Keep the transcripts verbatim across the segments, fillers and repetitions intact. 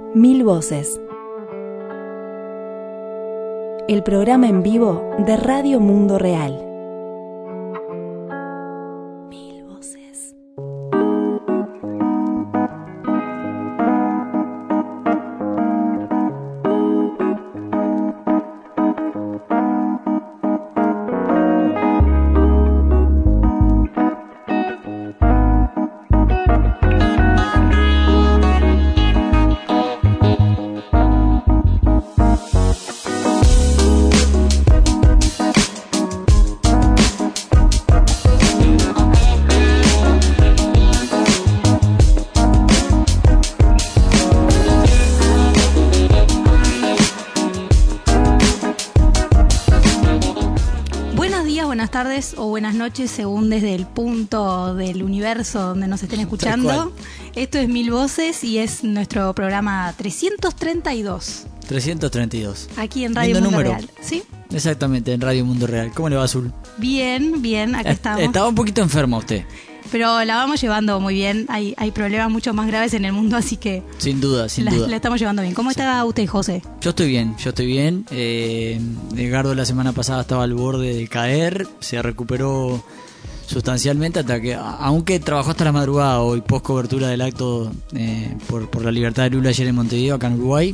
Mil Voces. El programa en vivo de Radio Mundo Real. Mil Voces. O buenas noches, según desde el punto del universo donde nos estén escuchando. Esto es Mil Voces y es nuestro programa trescientos treinta y dos. trescientos treinta y dos. Aquí en Radio Mundo número. Real. ¿Sí? Exactamente, en Radio Mundo Real. ¿Cómo le va, Azul? Bien, bien, acá estamos. Estaba un poquito enferma usted. Pero la vamos llevando muy bien. Hay, hay problemas mucho más graves en el mundo, así que... Sin duda, sin la, duda. La estamos llevando bien. ¿Cómo sí. está usted, José? Yo estoy bien, yo estoy bien. Eh, Edgardo la semana pasada estaba al borde de caer. Se recuperó sustancialmente hasta que... Aunque trabajó hasta la madrugada hoy, post cobertura del acto eh, por, por la libertad de Lula ayer en Montevideo, acá en Uruguay.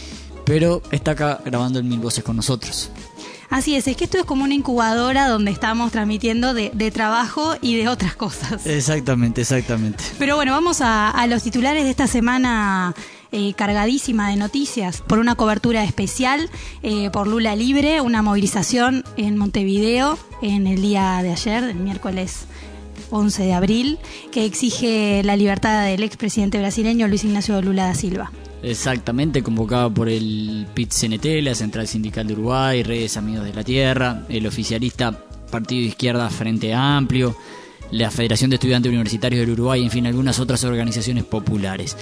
Pero está acá grabando el Mil Voces con nosotros. Así es, es que esto es como una incubadora donde estamos transmitiendo de, de trabajo y de otras cosas. Exactamente, exactamente. Pero bueno, vamos a, a los titulares de esta semana eh, cargadísima de noticias por una cobertura especial eh, por Lula Libre, una movilización en Montevideo en el día de ayer, el miércoles once de abril, que exige la libertad del expresidente brasileño Luis Ignacio Lula da Silva. Exactamente, convocado por el P I T C N T, la Central Sindical de Uruguay, Redes Amigos de la Tierra, el oficialista Partido de Izquierda Frente Amplio, la Federación de Estudiantes Universitarios del Uruguay, en fin, algunas otras organizaciones populares.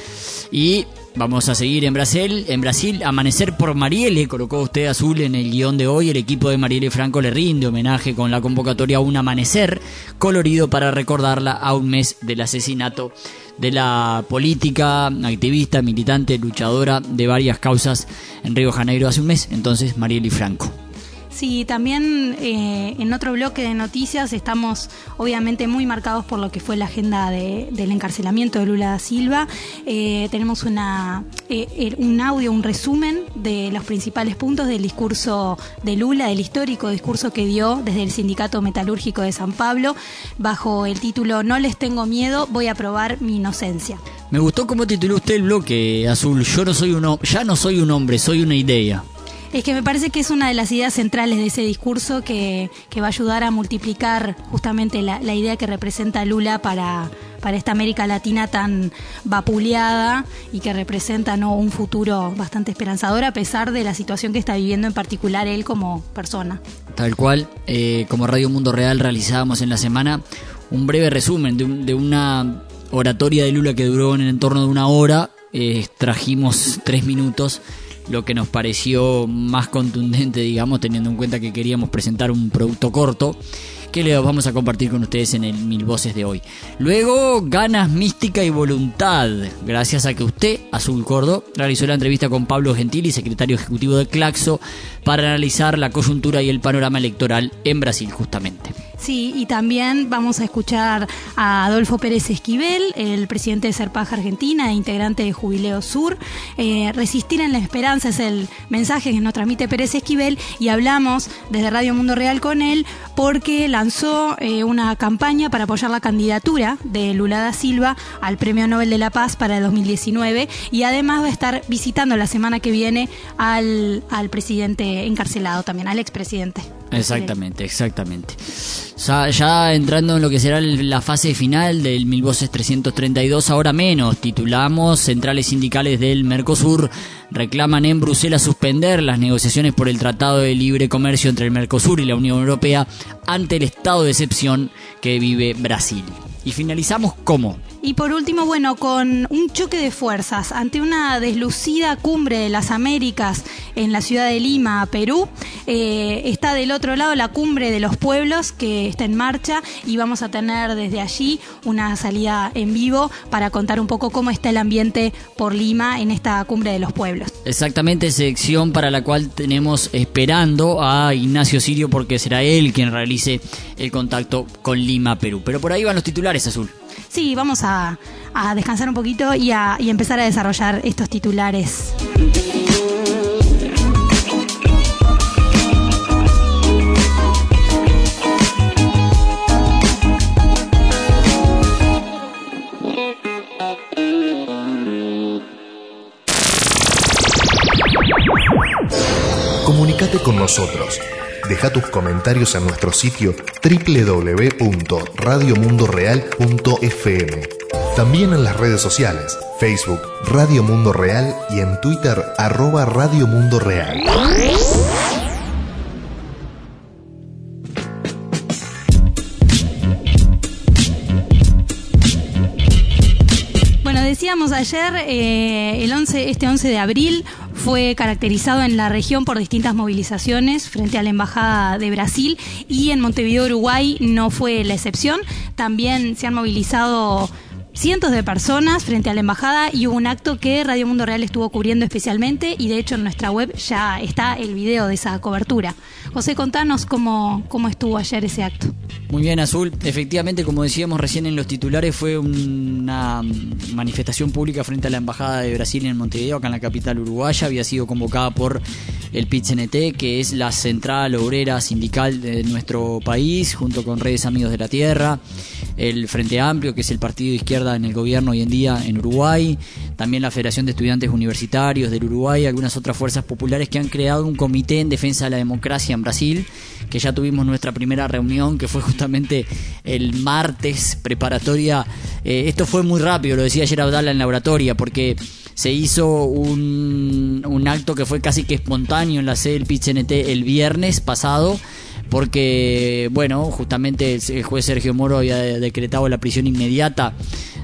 Y vamos a seguir en Brasil, en Brasil, Amanecer por Marielle, colocó usted, Azul, en el guión de hoy. El equipo de Marielle Franco le rinde homenaje con la convocatoria a un amanecer colorido para recordarla a un mes del asesinato de la política, activista, militante, luchadora de varias causas en Río de Janeiro hace un mes, entonces Marielle Franco. Sí, también eh, en otro bloque de noticias estamos obviamente muy marcados por lo que fue la agenda de, del encarcelamiento de Lula da Silva. Eh, tenemos una, eh, un audio, un resumen de los principales puntos del discurso de Lula, del histórico discurso que dio desde el Sindicato Metalúrgico de San Pablo, bajo el título "No les tengo miedo, voy a probar mi inocencia". Me gustó cómo tituló usted el bloque, Azul. Yo no soy un, ya no soy un hombre, soy una idea. Es que me parece que es una de las ideas centrales de ese discurso que, que va a ayudar a multiplicar justamente la, la idea que representa Lula para, para esta América Latina tan vapuleada y que representa, ¿no?, un futuro bastante esperanzador a pesar de la situación que está viviendo en particular él como persona. Tal cual, eh, como Radio Mundo Real realizábamos en la semana un breve resumen de, un, de una oratoria de Lula que duró en el entorno de una hora. Eh, trajimos tres minutos, lo que nos pareció más contundente, digamos, teniendo en cuenta que queríamos presentar un producto corto que les vamos a compartir con ustedes en el Mil Voces de hoy. Luego, ganas, mística y voluntad, gracias a que usted, Azul Cordo, realizó la entrevista con Pablo Gentili, secretario ejecutivo de Claxo, para analizar la coyuntura y el panorama electoral en Brasil, justamente. Sí, y también vamos a escuchar a Adolfo Pérez Esquivel, el presidente de Serpaja Argentina e integrante de Jubileo Sur. Eh, resistir en la esperanza es el mensaje que nos transmite Pérez Esquivel, y hablamos desde Radio Mundo Real con él porque lanzó eh, una campaña para apoyar la candidatura de Lula da Silva al Premio Nobel de la Paz para el dos mil diecinueve, y además va a estar visitando la semana que viene al, al presidente encarcelado también, al expresidente. Exactamente, exactamente. Ya, ya entrando en lo que será la fase final del Mil Voces trescientos treinta y dos, ahora menos, titulamos: Centrales sindicales del Mercosur reclaman en Bruselas suspender las negociaciones por el Tratado de Libre Comercio entre el Mercosur y la Unión Europea ante el estado de excepción que vive Brasil. Y finalizamos ¿cómo? Y por último, bueno, con un choque de fuerzas ante una deslucida cumbre de las Américas en la ciudad de Lima, Perú, eh, está está del otro lado la Cumbre de los Pueblos, que está en marcha, y vamos a tener desde allí una salida en vivo para contar un poco cómo está el ambiente por Lima en esta Cumbre de los Pueblos. Exactamente, sección para la cual tenemos esperando a Ignacio Sirio, porque será él quien realice el contacto con Lima, Perú. Pero por ahí van los titulares, Azul. Sí, vamos a, a descansar un poquito y a y empezar a desarrollar estos titulares. Comunicate con nosotros. Deja tus comentarios en nuestro sitio doble u doble u doble u punto radio mundo real punto f m. También en las redes sociales, Facebook Radio Mundo Real y en Twitter arroba Radio Mundo Real. Bueno, decíamos ayer, eh, el once, este once de abril fue caracterizado en la región por distintas movilizaciones frente a la Embajada de Brasil, y en Montevideo, Uruguay, no fue la excepción. También se han movilizado cientos de personas frente a la embajada y hubo un acto que Radio Mundo Real estuvo cubriendo especialmente, y de hecho en nuestra web ya está el video de esa cobertura. José, contanos cómo, cómo estuvo ayer ese acto. Muy bien, Azul. Efectivamente, como decíamos recién en los titulares, fue una manifestación pública frente a la Embajada de Brasil en Montevideo, acá en la capital uruguaya. Había sido convocada por el P I T C N T, que es la central obrera sindical de nuestro país, junto con Redes Amigos de la Tierra, el Frente Amplio, que es el partido de izquierda en el gobierno hoy en día en Uruguay, también la Federación de Estudiantes Universitarios del Uruguay, algunas otras fuerzas populares que han creado un comité en defensa de la democracia en Brasil, que ya tuvimos nuestra primera reunión, que fue justamente el martes, preparatoria. Eh, esto fue muy rápido, lo decía ayer Abdala en la oratoria, porque se hizo un, un acto que fue casi que espontáneo en la sede del P I T C N T el viernes pasado, porque, bueno, justamente el juez Sergio Moro había decretado la prisión inmediata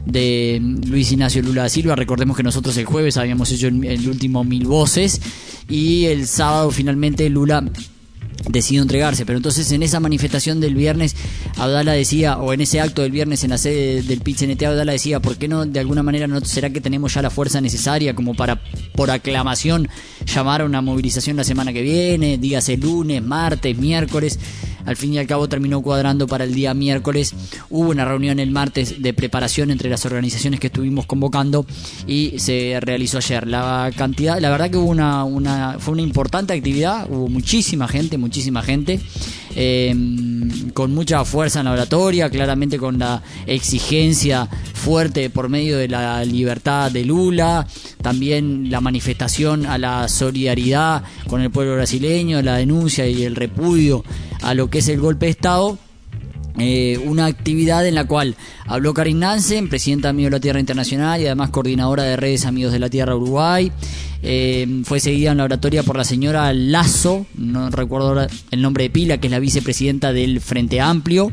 de Luis Ignacio Lula da Silva. Recordemos que nosotros el jueves habíamos hecho el, el último Mil Voces, y el sábado finalmente Lula decidió entregarse. Pero entonces en esa manifestación del viernes, Abdala decía, o en ese acto del viernes en la sede del P I T C N T, Abdala decía, ¿por qué no, de alguna manera, no será que tenemos ya la fuerza necesaria como para, por aclamación, llamar a una movilización la semana que viene, dígase lunes, martes, miércoles? Al fin y al cabo terminó cuadrando para el día miércoles. Hubo una reunión el martes de preparación entre las organizaciones que estuvimos convocando y se realizó ayer. La cantidad, la verdad que hubo una, una fue una importante actividad, hubo muchísima gente, muchísima gente, eh, con mucha fuerza en la oratoria, claramente con la exigencia fuerte por medio de la libertad de Lula, también la manifestación a la solidaridad con el pueblo brasileño, la denuncia y el repudio a lo que es el golpe de Estado. Eh, una actividad en la cual habló Karin Nansen, presidenta de Amigos de la Tierra Internacional y además coordinadora de Redes Amigos de la Tierra Uruguay. Eh, fue seguida en la oratoria por la señora Lazo, no recuerdo ahora el nombre de pila, que es la vicepresidenta del Frente Amplio.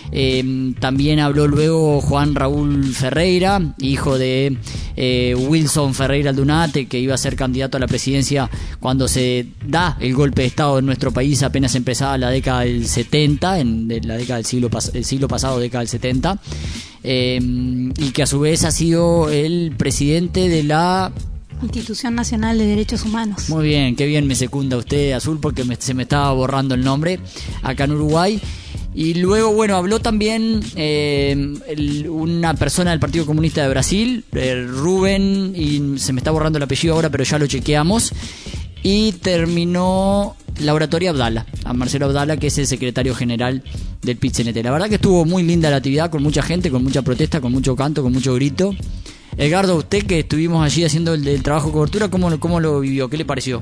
Eh, también habló luego Juan Raúl Ferreira, hijo de eh, Wilson Ferreira Aldunate, que iba a ser candidato a la presidencia cuando se da el golpe de Estado en nuestro país, apenas empezaba la década del setenta, en de la década del siglo, pas- el siglo pasado, década del setenta, eh, y que a su vez ha sido el presidente de la Institución Nacional de Derechos Humanos. Muy bien, qué bien me secunda usted, Azul, porque me, se me estaba borrando el nombre acá en Uruguay. Y luego, bueno, habló también eh, el, una persona del Partido Comunista de Brasil, eh, Rubén, y se me está borrando el apellido ahora, pero ya lo chequeamos. Y terminó la oratoria Abdala, a Marcelo Abdala, que es el secretario general del P I T C N T. La verdad que estuvo muy linda la actividad, con mucha gente, con mucha protesta, con mucho canto, con mucho grito. Edgardo, usted que estuvimos allí haciendo el, el trabajo de cobertura, ¿cómo, ¿cómo lo vivió? ¿Qué le pareció?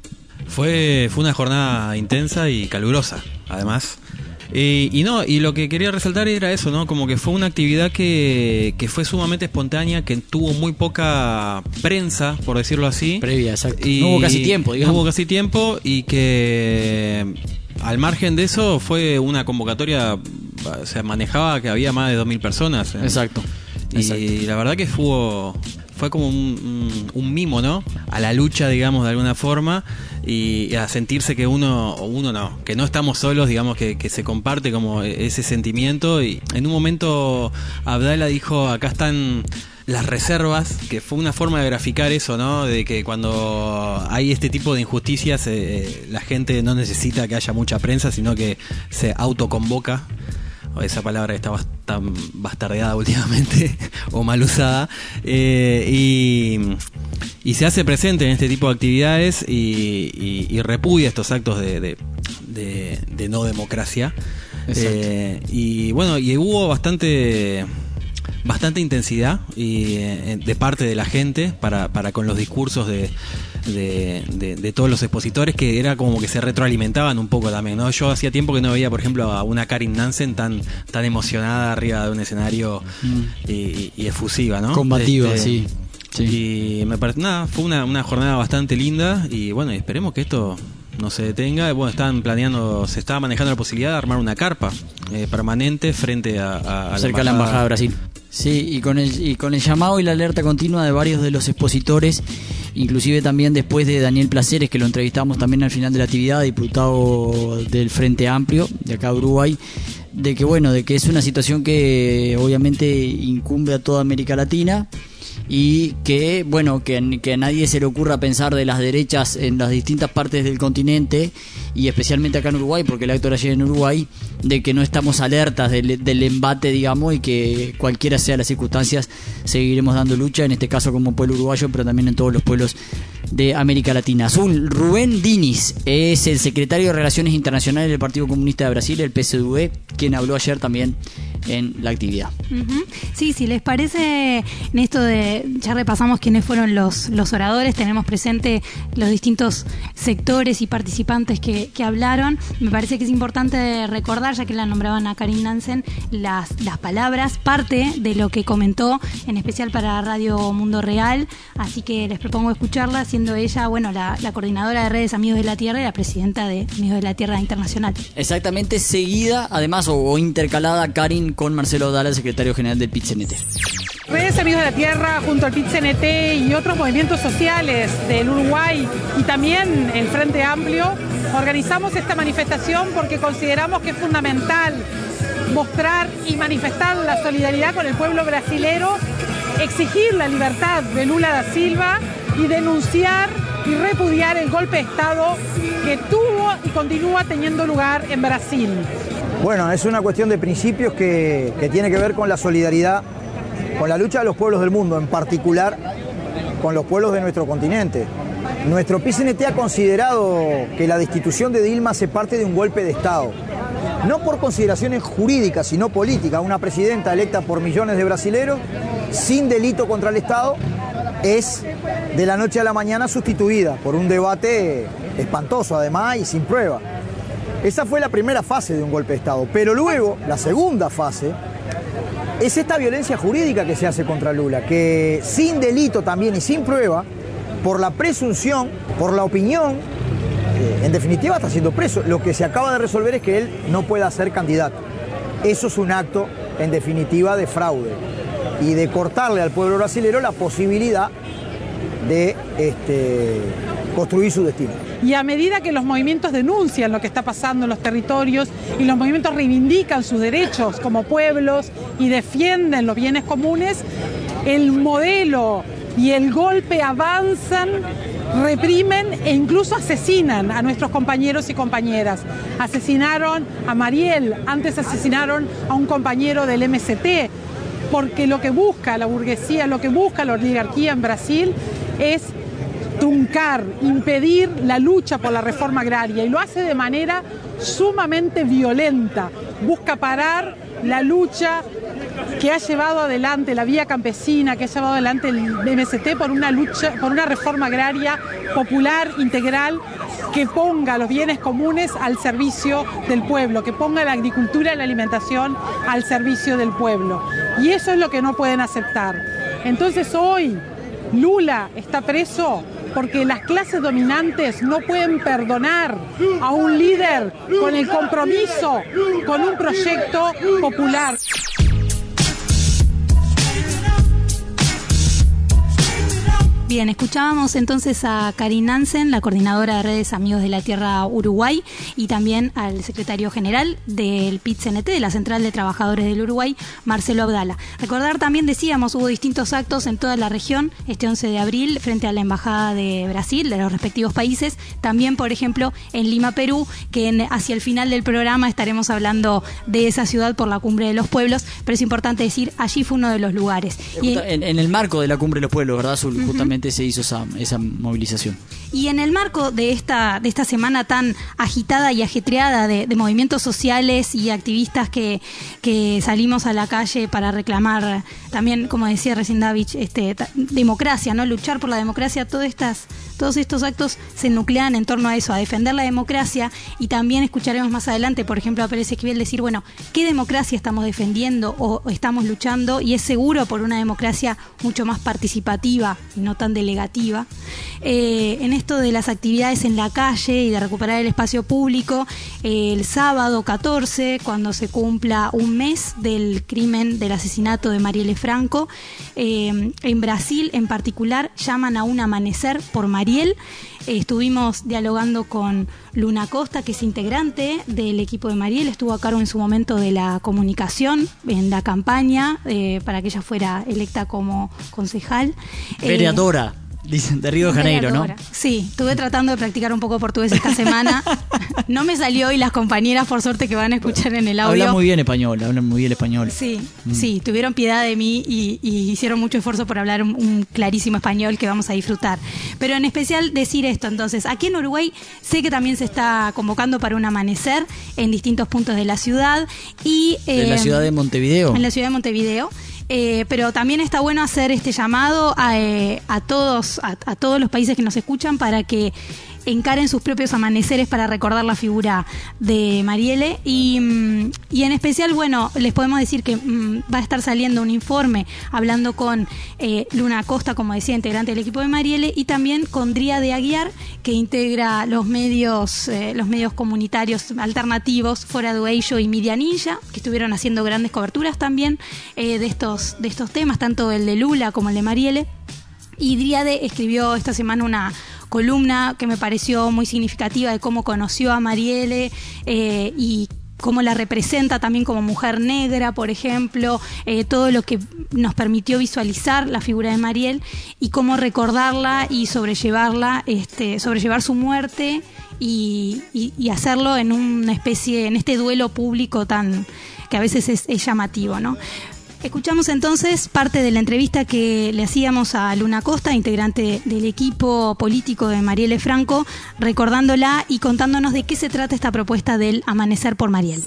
Fue, fue una jornada intensa y calurosa, además. Y, y no, y lo que quería resaltar era eso, ¿no? Como que fue una actividad que, que fue sumamente espontánea, que tuvo muy poca prensa, por decirlo así. Previa, exacto. Y no hubo casi tiempo, digamos. No hubo casi tiempo y que al margen de eso fue una convocatoria, se manejaba que había más de dos mil personas. ¿eh? Exacto. Y Exacto. la verdad que fue, fue como un, un, un mimo, ¿no? A la lucha, digamos, de alguna forma, y, y a sentirse que uno, o uno no, que no estamos solos, digamos, que, que se comparte como ese sentimiento. Y en un momento Abdala dijo, acá están las reservas, que fue una forma de graficar eso, ¿no? De que cuando hay este tipo de injusticias, eh, la gente no necesita que haya mucha prensa, sino que se autoconvoca. Esa palabra está tan bastardeada últimamente o mal usada, eh, y, y se hace presente en este tipo de actividades y, y, y repudia estos actos de, de, de, de no democracia. Eh, y bueno, y hubo bastante bastante intensidad y, eh, de parte de la gente para, para con los discursos de De, de, de todos los expositores, que era como que se retroalimentaban un poco también, ¿no? Yo hacía tiempo que no veía, por ejemplo, a una Karin Nansen tan tan emocionada arriba de un escenario mm. y, y efusiva, ¿no? Combativa, este, sí. sí. Y me parece, nada, fue una, una jornada bastante linda y bueno, esperemos que esto no se detenga. Bueno, están planeando, se estaba manejando la posibilidad de armar una carpa eh, permanente frente a, a, a cerca de la embajada de Brasil. Sí, y con el y con el llamado y la alerta continua de varios de los expositores, inclusive también después de Daniel Placeres, que lo entrevistamos también al final de la actividad, diputado del Frente Amplio de acá de Uruguay, de que bueno, de que es una situación que obviamente incumbe a toda América Latina y que bueno, que, que a nadie se le ocurra pensar de las derechas en las distintas partes del continente y especialmente acá en Uruguay, porque el acto era ayer en Uruguay, de que no estamos alertas del, del embate, digamos, y que cualquiera sea las circunstancias seguiremos dando lucha, en este caso como pueblo uruguayo, pero también en todos los pueblos de América Latina. Azul, Rubén Diniz es el secretario de Relaciones Internacionales del Partido Comunista de Brasil, el P C D U, quien habló ayer también en la actividad. Uh-huh. Sí, si les parece, en esto de, ya repasamos quiénes fueron los, los oradores, tenemos presente los distintos sectores y participantes que, que hablaron. Me parece que es importante recordar, ya que la nombraban a Karin Nansen, las, las palabras, parte de lo que comentó, en especial para Radio Mundo Real, así que les propongo escucharla, siendo ella, bueno, la, la coordinadora de redes Amigos de la Tierra y la presidenta de Amigos de la Tierra Internacional. Exactamente, seguida, además, o, o intercalada Karin con Marcelo Abdala, el secretario general del P I T C N T. Redes Amigos de la Tierra junto al P I T C N T y otros movimientos sociales del Uruguay y también el Frente Amplio organizamos esta manifestación porque consideramos que es fundamental mostrar y manifestar la solidaridad con el pueblo brasilero, exigir la libertad de Lula da Silva y denunciar y repudiar el golpe de Estado que tuvo y continúa teniendo lugar en Brasil. Bueno, es una cuestión de principios que, que tiene que ver con la solidaridad, con la lucha de los pueblos del mundo, en particular con los pueblos de nuestro continente. Nuestro P I C N T ha considerado que la destitución de Dilma hace parte de un golpe de Estado, no por consideraciones jurídicas, sino políticas. Una presidenta electa por millones de brasileros, sin delito contra el Estado, es de la noche a la mañana sustituida por un debate espantoso además y sin prueba. Esa fue la primera fase de un golpe de Estado, pero luego, la segunda fase, es esta violencia jurídica que se hace contra Lula, que sin delito también y sin prueba, por la presunción, por la opinión, eh, en definitiva está siendo preso. Lo que se acaba de resolver es que él no pueda ser candidato. Eso es un acto, en definitiva, de fraude y de cortarle al pueblo brasileño la posibilidad de este, construir su destino. Y a medida que los movimientos denuncian lo que está pasando en los territorios y los movimientos reivindican sus derechos como pueblos y defienden los bienes comunes, el modelo y el golpe avanzan, reprimen e incluso asesinan a nuestros compañeros y compañeras. Asesinaron a Mariel, antes asesinaron a un compañero del M S T, porque lo que busca la burguesía, lo que busca la oligarquía en Brasil es truncar, impedir la lucha por la reforma agraria, y lo hace de manera sumamente violenta. Busca parar la lucha que ha llevado adelante la vía campesina, que ha llevado adelante el M S T por una lucha, por una reforma agraria popular, integral, que ponga los bienes comunes al servicio del pueblo, que ponga la agricultura y la alimentación al servicio del pueblo. Y eso es lo que no pueden aceptar. Entonces hoy Lula está preso porque las clases dominantes no pueden perdonar a un líder con el compromiso con un proyecto popular. Bien, escuchábamos entonces a Karin Nansen, la coordinadora de redes Amigos de la Tierra Uruguay, y también al secretario general del P I T C N T, de la Central de Trabajadores del Uruguay, Marcelo Abdala. Recordar también, decíamos, hubo distintos actos en toda la región este once de abril frente a la Embajada de Brasil, de los respectivos países. También, por ejemplo, en Lima, Perú, que en, hacia el final del programa estaremos hablando de esa ciudad por la Cumbre de los Pueblos, pero es importante decir, allí fue uno de los lugares. Y en, en el marco de la Cumbre de los Pueblos, ¿verdad, Azul? Uh-huh. Justamente se hizo esa, esa movilización. Y en el marco de esta, de esta semana tan agitada y ajetreada de, de movimientos sociales y activistas que, que salimos a la calle para reclamar también, como decía recién David, este, democracia, ¿no? Luchar por la democracia, todas estas, todos estos actos se nuclean en torno a eso, a defender la democracia, y también escucharemos más adelante, por ejemplo, a Pérez Esquivel decir, bueno, ¿qué democracia estamos defendiendo o, o estamos luchando? Y es seguro por una democracia mucho más participativa y no tan delegativa. Eh, en esto de las actividades en la calle y de recuperar el espacio público, eh, el sábado catorce, cuando se cumpla un mes del crimen, del asesinato de Marielle Franco, eh, en Brasil en particular llaman a un amanecer por Marielle. Eh, estuvimos dialogando con Luna Costa, que es integrante del equipo de Marielle, estuvo a cargo en su momento de la comunicación en la campaña eh, para que ella fuera electa como concejal. Vereadora. Eh, Dicen, de Río de Janeiro, ¿no? Sí, estuve tratando de practicar un poco portugués esta semana. No me salió, y las compañeras, por suerte, que van a escuchar en el audio. Hablan muy bien español, hablan muy bien español. Sí, mm. sí, tuvieron piedad de mí y, y hicieron mucho esfuerzo por hablar un, un clarísimo español que vamos a disfrutar. Pero en especial decir esto, entonces, aquí en Uruguay sé que también se está convocando para un amanecer en distintos puntos de la ciudad. Y eh, ¿en la ciudad de Montevideo? En la ciudad de Montevideo. Eh, pero también está bueno hacer este llamado a, eh, a todos a, a todos los países que nos escuchan para que encaren sus propios amaneceres para recordar la figura de Marielle, y, y en especial, bueno, les podemos decir que mmm, va a estar saliendo un informe hablando con eh, Luna Costa, como decía, integrante del equipo de Marielle, y también con Dríade Aguiar, que integra los medios eh, los medios comunitarios alternativos Fora do Eixo y Media Ninja, que estuvieron haciendo grandes coberturas también eh, de estos de estos temas, tanto el de Lula como el de Marielle. Y Dríade escribió esta semana una columna que me pareció muy significativa de cómo conoció a Marielle eh, y cómo la representa también como mujer negra, por ejemplo, eh, todo lo que nos permitió visualizar la figura de Marielle y cómo recordarla y sobrellevarla, este, sobrellevar su muerte y, y, y hacerlo en una especie, en este duelo público tan que a veces es, es llamativo, ¿no? Escuchamos entonces parte de la entrevista que le hacíamos a Luna Costa, integrante del equipo político de Marielle Franco, recordándola y contándonos de qué se trata esta propuesta del Amanecer por Marielle.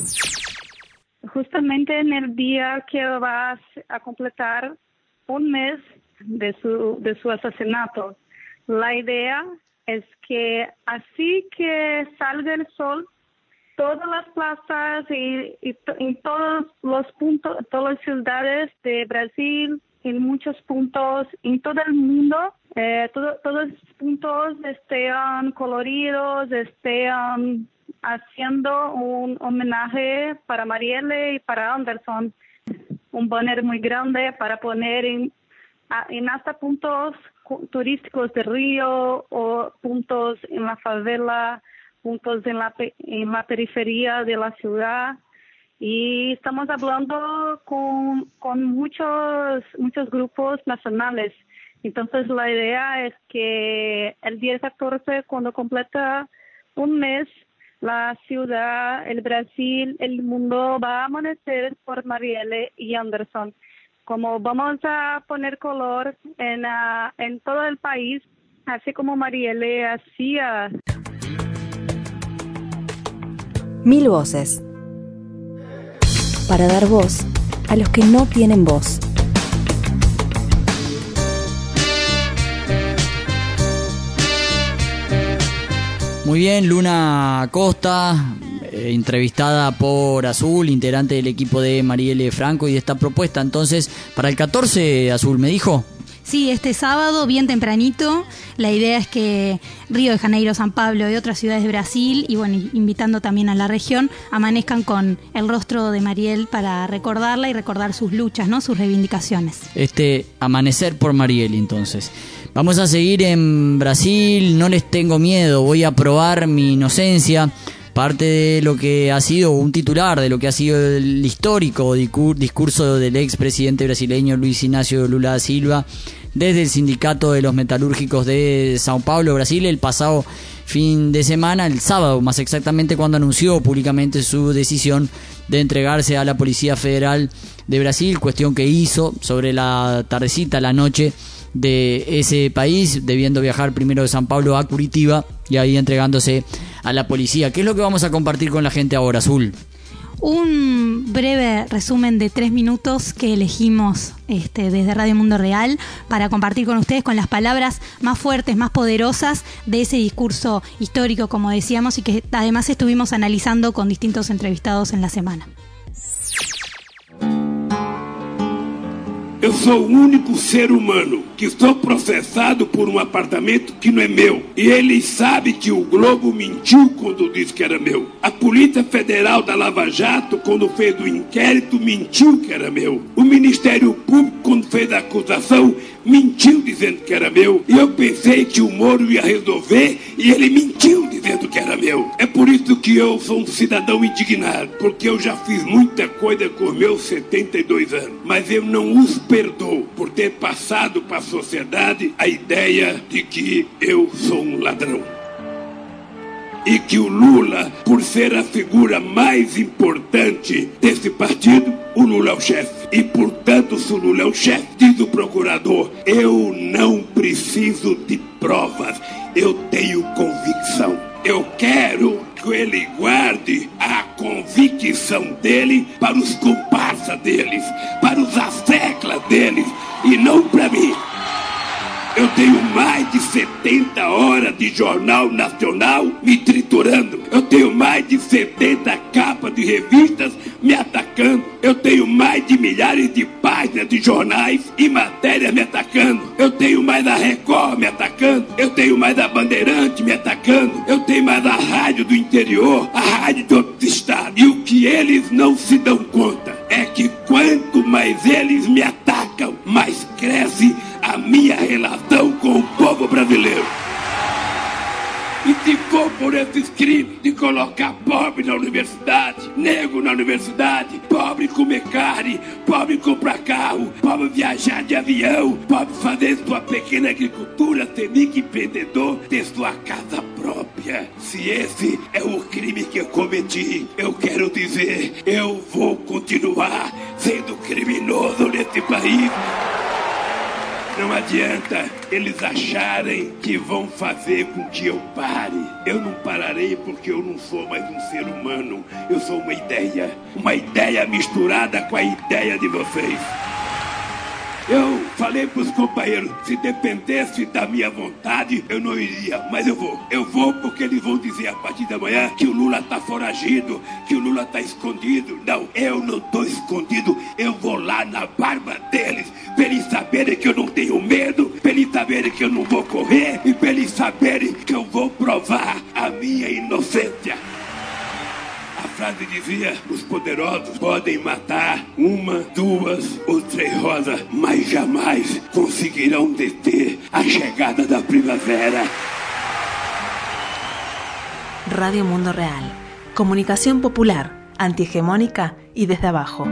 Justamente en el día que vas a completar un mes de su, de su asesinato, la idea es que así que salga el sol, todas las plazas y, y, y todos los puntos, todas las ciudades de Brasil, en muchos puntos, en todo el mundo, eh, todo, todos los puntos estén coloridos, estén haciendo un homenaje para Marielle y para Anderson. Un banner muy grande para poner en, en hasta puntos turísticos de Río o puntos en la favela, puntos en la, en la periferia de la ciudad, y estamos hablando con, con muchos, muchos grupos nacionales. Entonces la idea es que el día catorce, cuando completa un mes, la ciudad, el Brasil, el mundo va a amanecer por Marielle y Anderson. Como vamos a poner color en, uh, en todo el país, así como Marielle hacía. Mil voces. Para dar voz a los que no tienen voz. Muy bien, Luna Costa, eh, entrevistada por Azul, integrante del equipo de Marielle Franco, y de esta propuesta entonces para el catorce, Azul, ¿me dijo? Sí, este sábado, bien tempranito, la idea es que Río de Janeiro, San Pablo y otras ciudades de Brasil, y bueno, invitando también a la región, amanezcan con el rostro de Marielle para recordarla y recordar sus luchas, ¿no? Sus reivindicaciones. Este amanecer por Marielle, entonces. Vamos a seguir en Brasil, no les tengo miedo, voy a probar mi inocencia. Parte de lo que ha sido un titular, de lo que ha sido el histórico discurso del expresidente brasileño Luis Inácio Lula da Silva desde el Sindicato de los Metalúrgicos de Sao Paulo, Brasil, el pasado fin de semana, el sábado más exactamente, cuando anunció públicamente su decisión de entregarse a la Policía Federal de Brasil, cuestión que hizo sobre la tardecita, la noche de ese país, debiendo viajar primero de San Pablo a Curitiba y ahí entregándose a la policía. ¿Qué es lo que vamos a compartir con la gente ahora, Azul? Un breve resumen de tres minutos que elegimos este, desde Radio Mundo Real para compartir con ustedes con las palabras más fuertes, más poderosas de ese discurso histórico, como decíamos, y que además estuvimos analizando con distintos entrevistados en la semana. Eu sou o único ser humano que estou processado por um apartamento que não é meu. E eles sabem que o Globo mentiu quando disse que era meu. A Polícia Federal da Lava Jato, quando fez o inquérito, mentiu que era meu. O Ministério Público, quando fez a acusação, mentiu dizendo que era meu. E eu pensei que o Moro ia resolver e ele mentiu dizendo que era meu. É por isso que eu sou um cidadão indignado, porque eu já fiz muita coisa com os meus setenta e dois anos. Mas eu não os perdoo por ter passado para a sociedade a ideia de que eu sou um ladrão. E que o Lula, por ser a figura mais importante desse partido, o Lula é o chefe. E, portanto, se o Lula é o chefe, diz o procurador, eu não preciso de provas, eu tenho convicção. Eu quero que ele guarde a convicção dele para os comparsas deles, para os asseclas deles, e não para mim. Eu tenho mais de setenta horas de jornal nacional me triturando. Eu tenho mais de setenta capas de revistas me atacando. Eu tenho mais de milhares de páginas de jornais e matérias me atacando. Eu tenho mais a Record me atacando. Eu tenho mais a Bandeirante me atacando. Eu tenho mais a rádio do interior, a rádio de outros estados. E o que eles não se dão conta é que quanto mais eles me atacam, mais cresce a minha relação com o povo brasileiro. E se for por esses crimes de colocar pobre na universidade, negro na universidade, pobre comer carne, pobre comprar carro, pobre viajar de avião, pobre fazer sua pequena agricultura, ser microempreendedor, ter sua casa própria. Se esse é o crime que eu cometi, eu quero dizer, eu vou continuar sendo criminoso nesse país. Não adianta eles acharem que vão fazer com que eu pare. Eu não pararei porque eu não sou mais um ser humano. Eu sou uma ideia. Uma ideia misturada com a ideia de vocês. Eu falei pros companheiros, se dependesse da minha vontade, eu não iria, mas eu vou. Eu vou porque eles vão dizer a partir da manhã que o Lula tá foragido, que o Lula tá escondido. Não, eu não tô escondido, eu vou lá na barba deles, pra eles saberem que eu não tenho medo, pra eles saberem que eu não vou correr e pra eles saberem que eu vou provar a minha inocência. A frase dizia, os poderosos podem matar uma, duas ou três rosas, mas jamais conseguirão deter a chegada da primavera. Radio Mundo Real. Comunicación popular, antihegemónica y desde abajo.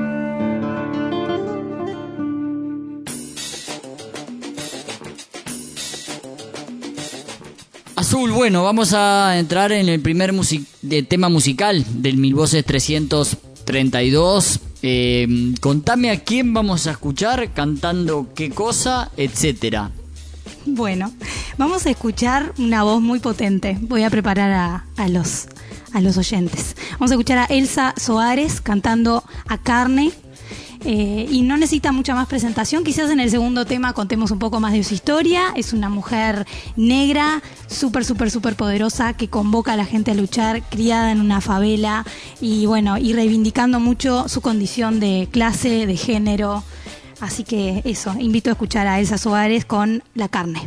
Azul, bueno, vamos a entrar en el primer music- de tema musical del Mil Voces trescientos treinta y dos. Eh, contame a quién vamos a escuchar, cantando qué cosa, etcétera. Bueno, vamos a escuchar una voz muy potente. Voy a preparar a, a los a los oyentes. Vamos a escuchar a Elsa Soares cantando A Carne. Eh, y no necesita mucha más presentación. Quizás en el segundo tema contemos un poco más de su historia. Es una mujer negra, súper, súper, súper poderosa, que convoca a la gente a luchar, criada en una favela y bueno, y reivindicando mucho su condición de clase, de género. Así que eso, invito a escuchar a Elsa Soares con La carne.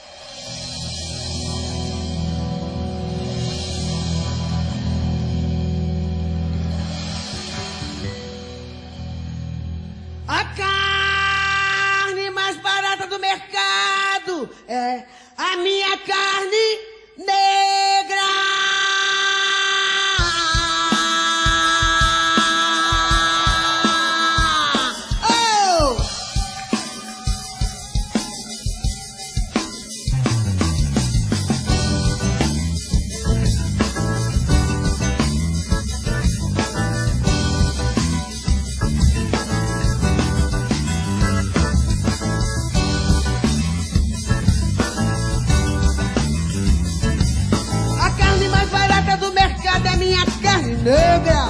A carne mais barata do mercado é a minha carne negra. Negra.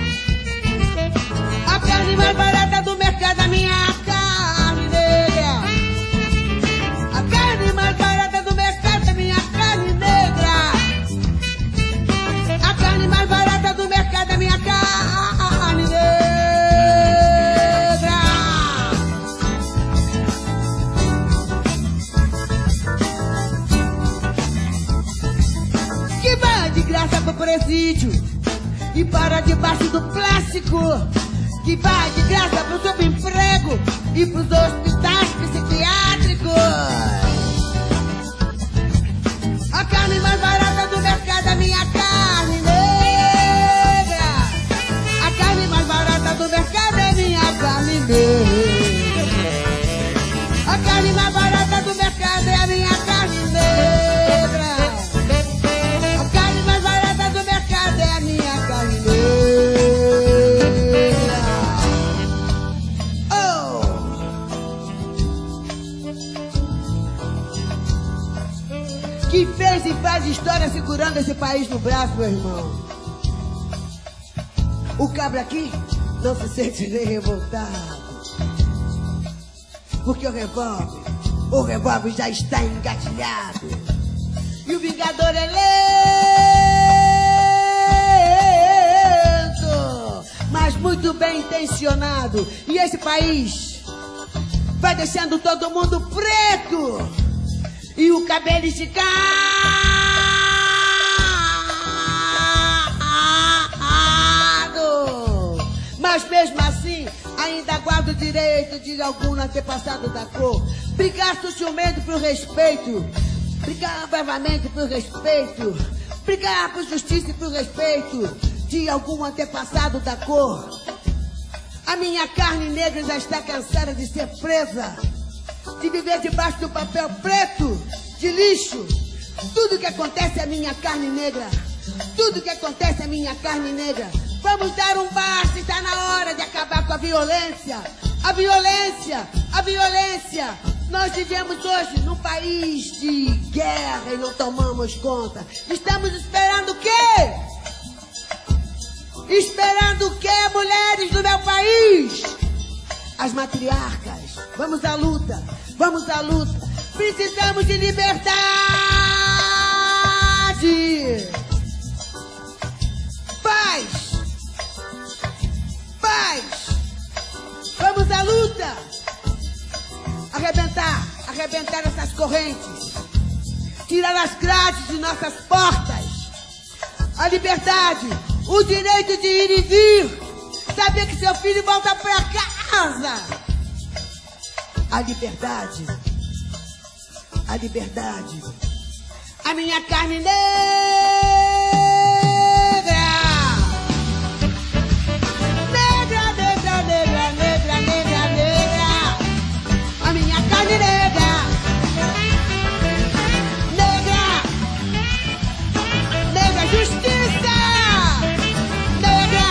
A carne mais barata do mercado é minha carne negra. A carne mais barata do mercado é minha carne negra. A carne mais barata do mercado é minha carne negra. Que vai de graça pro presídio e para debaixo do plástico, que vai de graça pro subemprego e pros hospitais psiquiátricos. A carne mais barata do mercado é minha carne negra. A carne mais barata do mercado é minha carne negra. A carne mais barata do mercado é a minha carne negra. A carne mais barata do mercado é a minha carne negra. Oh! Que fez e faz história segurando esse país no braço, meu irmão. O cabra aqui não se sente nem revoltado, porque o revólver, o revólver já está engatilhado. E o vingador é lento, mas muito bem intencionado. E esse país vai deixando todo mundo preto e o cabelo esticado. Mas mesmo assim, ainda guardo o direito de algum antepassado da cor brigar sutilmente por respeito, brigar bravamente por respeito, brigar por justiça e por respeito de algum antepassado da cor. A minha carne negra já está cansada de ser presa, de viver debaixo do papel preto, de lixo. Tudo que acontece é minha carne negra. Tudo que acontece é minha carne negra. Vamos dar um basta, está na hora de acabar com a violência. A violência, a violência. Nós vivemos hoje num país de guerra e não tomamos conta. Estamos esperando o quê? Esperando o quê, mulheres do meu país? As matriarcas. Vamos à luta, vamos à luta. Precisamos de liberdade. Paz. Paz. Vamos à luta. Arrebentar, arrebentar essas correntes. Tirar as grades de nossas portas. A liberdade, o direito de ir e vir. Saber que seu filho volta pra casa. A liberdade. A liberdade. A minha carne negra. Negra, negra, negra, negra, negra, negra. A minha carne negra. Negra. Negra justiça. Negra.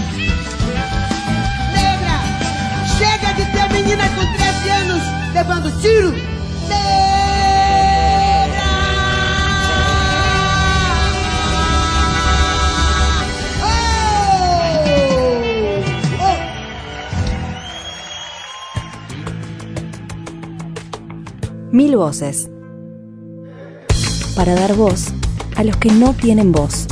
Negra. Chega de ter menina com treze anos levando tiro. Negra. Mil voces. Para dar voz a los que no tienen voz.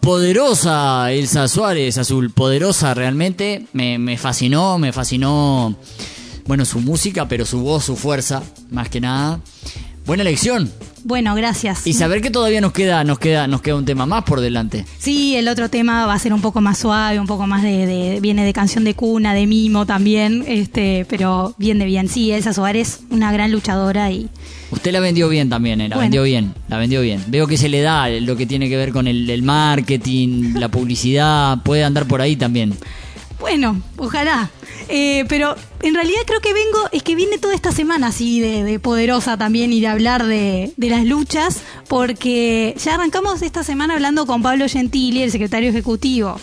Poderosa Elsa Suárez, Azul, poderosa realmente, me, me fascinó, me fascinó, bueno, su música, pero su voz, su fuerza, más que nada. Buena elección. Bueno, gracias. Y saber que todavía nos queda, nos queda, nos queda un tema más por delante. Sí, el otro tema va a ser un poco más suave, un poco más de, de viene de canción de cuna, de mimo también, este, pero bien de bien. Sí, Elsa Suárez, una gran luchadora y. Usted la vendió bien también, ¿eh? La Bueno. vendió bien, la vendió bien. Veo que se le da lo que tiene que ver con el, el marketing, la publicidad, puede andar por ahí también. Bueno, ojalá. Eh, pero en realidad creo que vengo, es que viene toda esta semana así de, de poderosa también y de hablar de, de las luchas, porque ya arrancamos esta semana hablando con Pablo Gentili, el secretario ejecutivo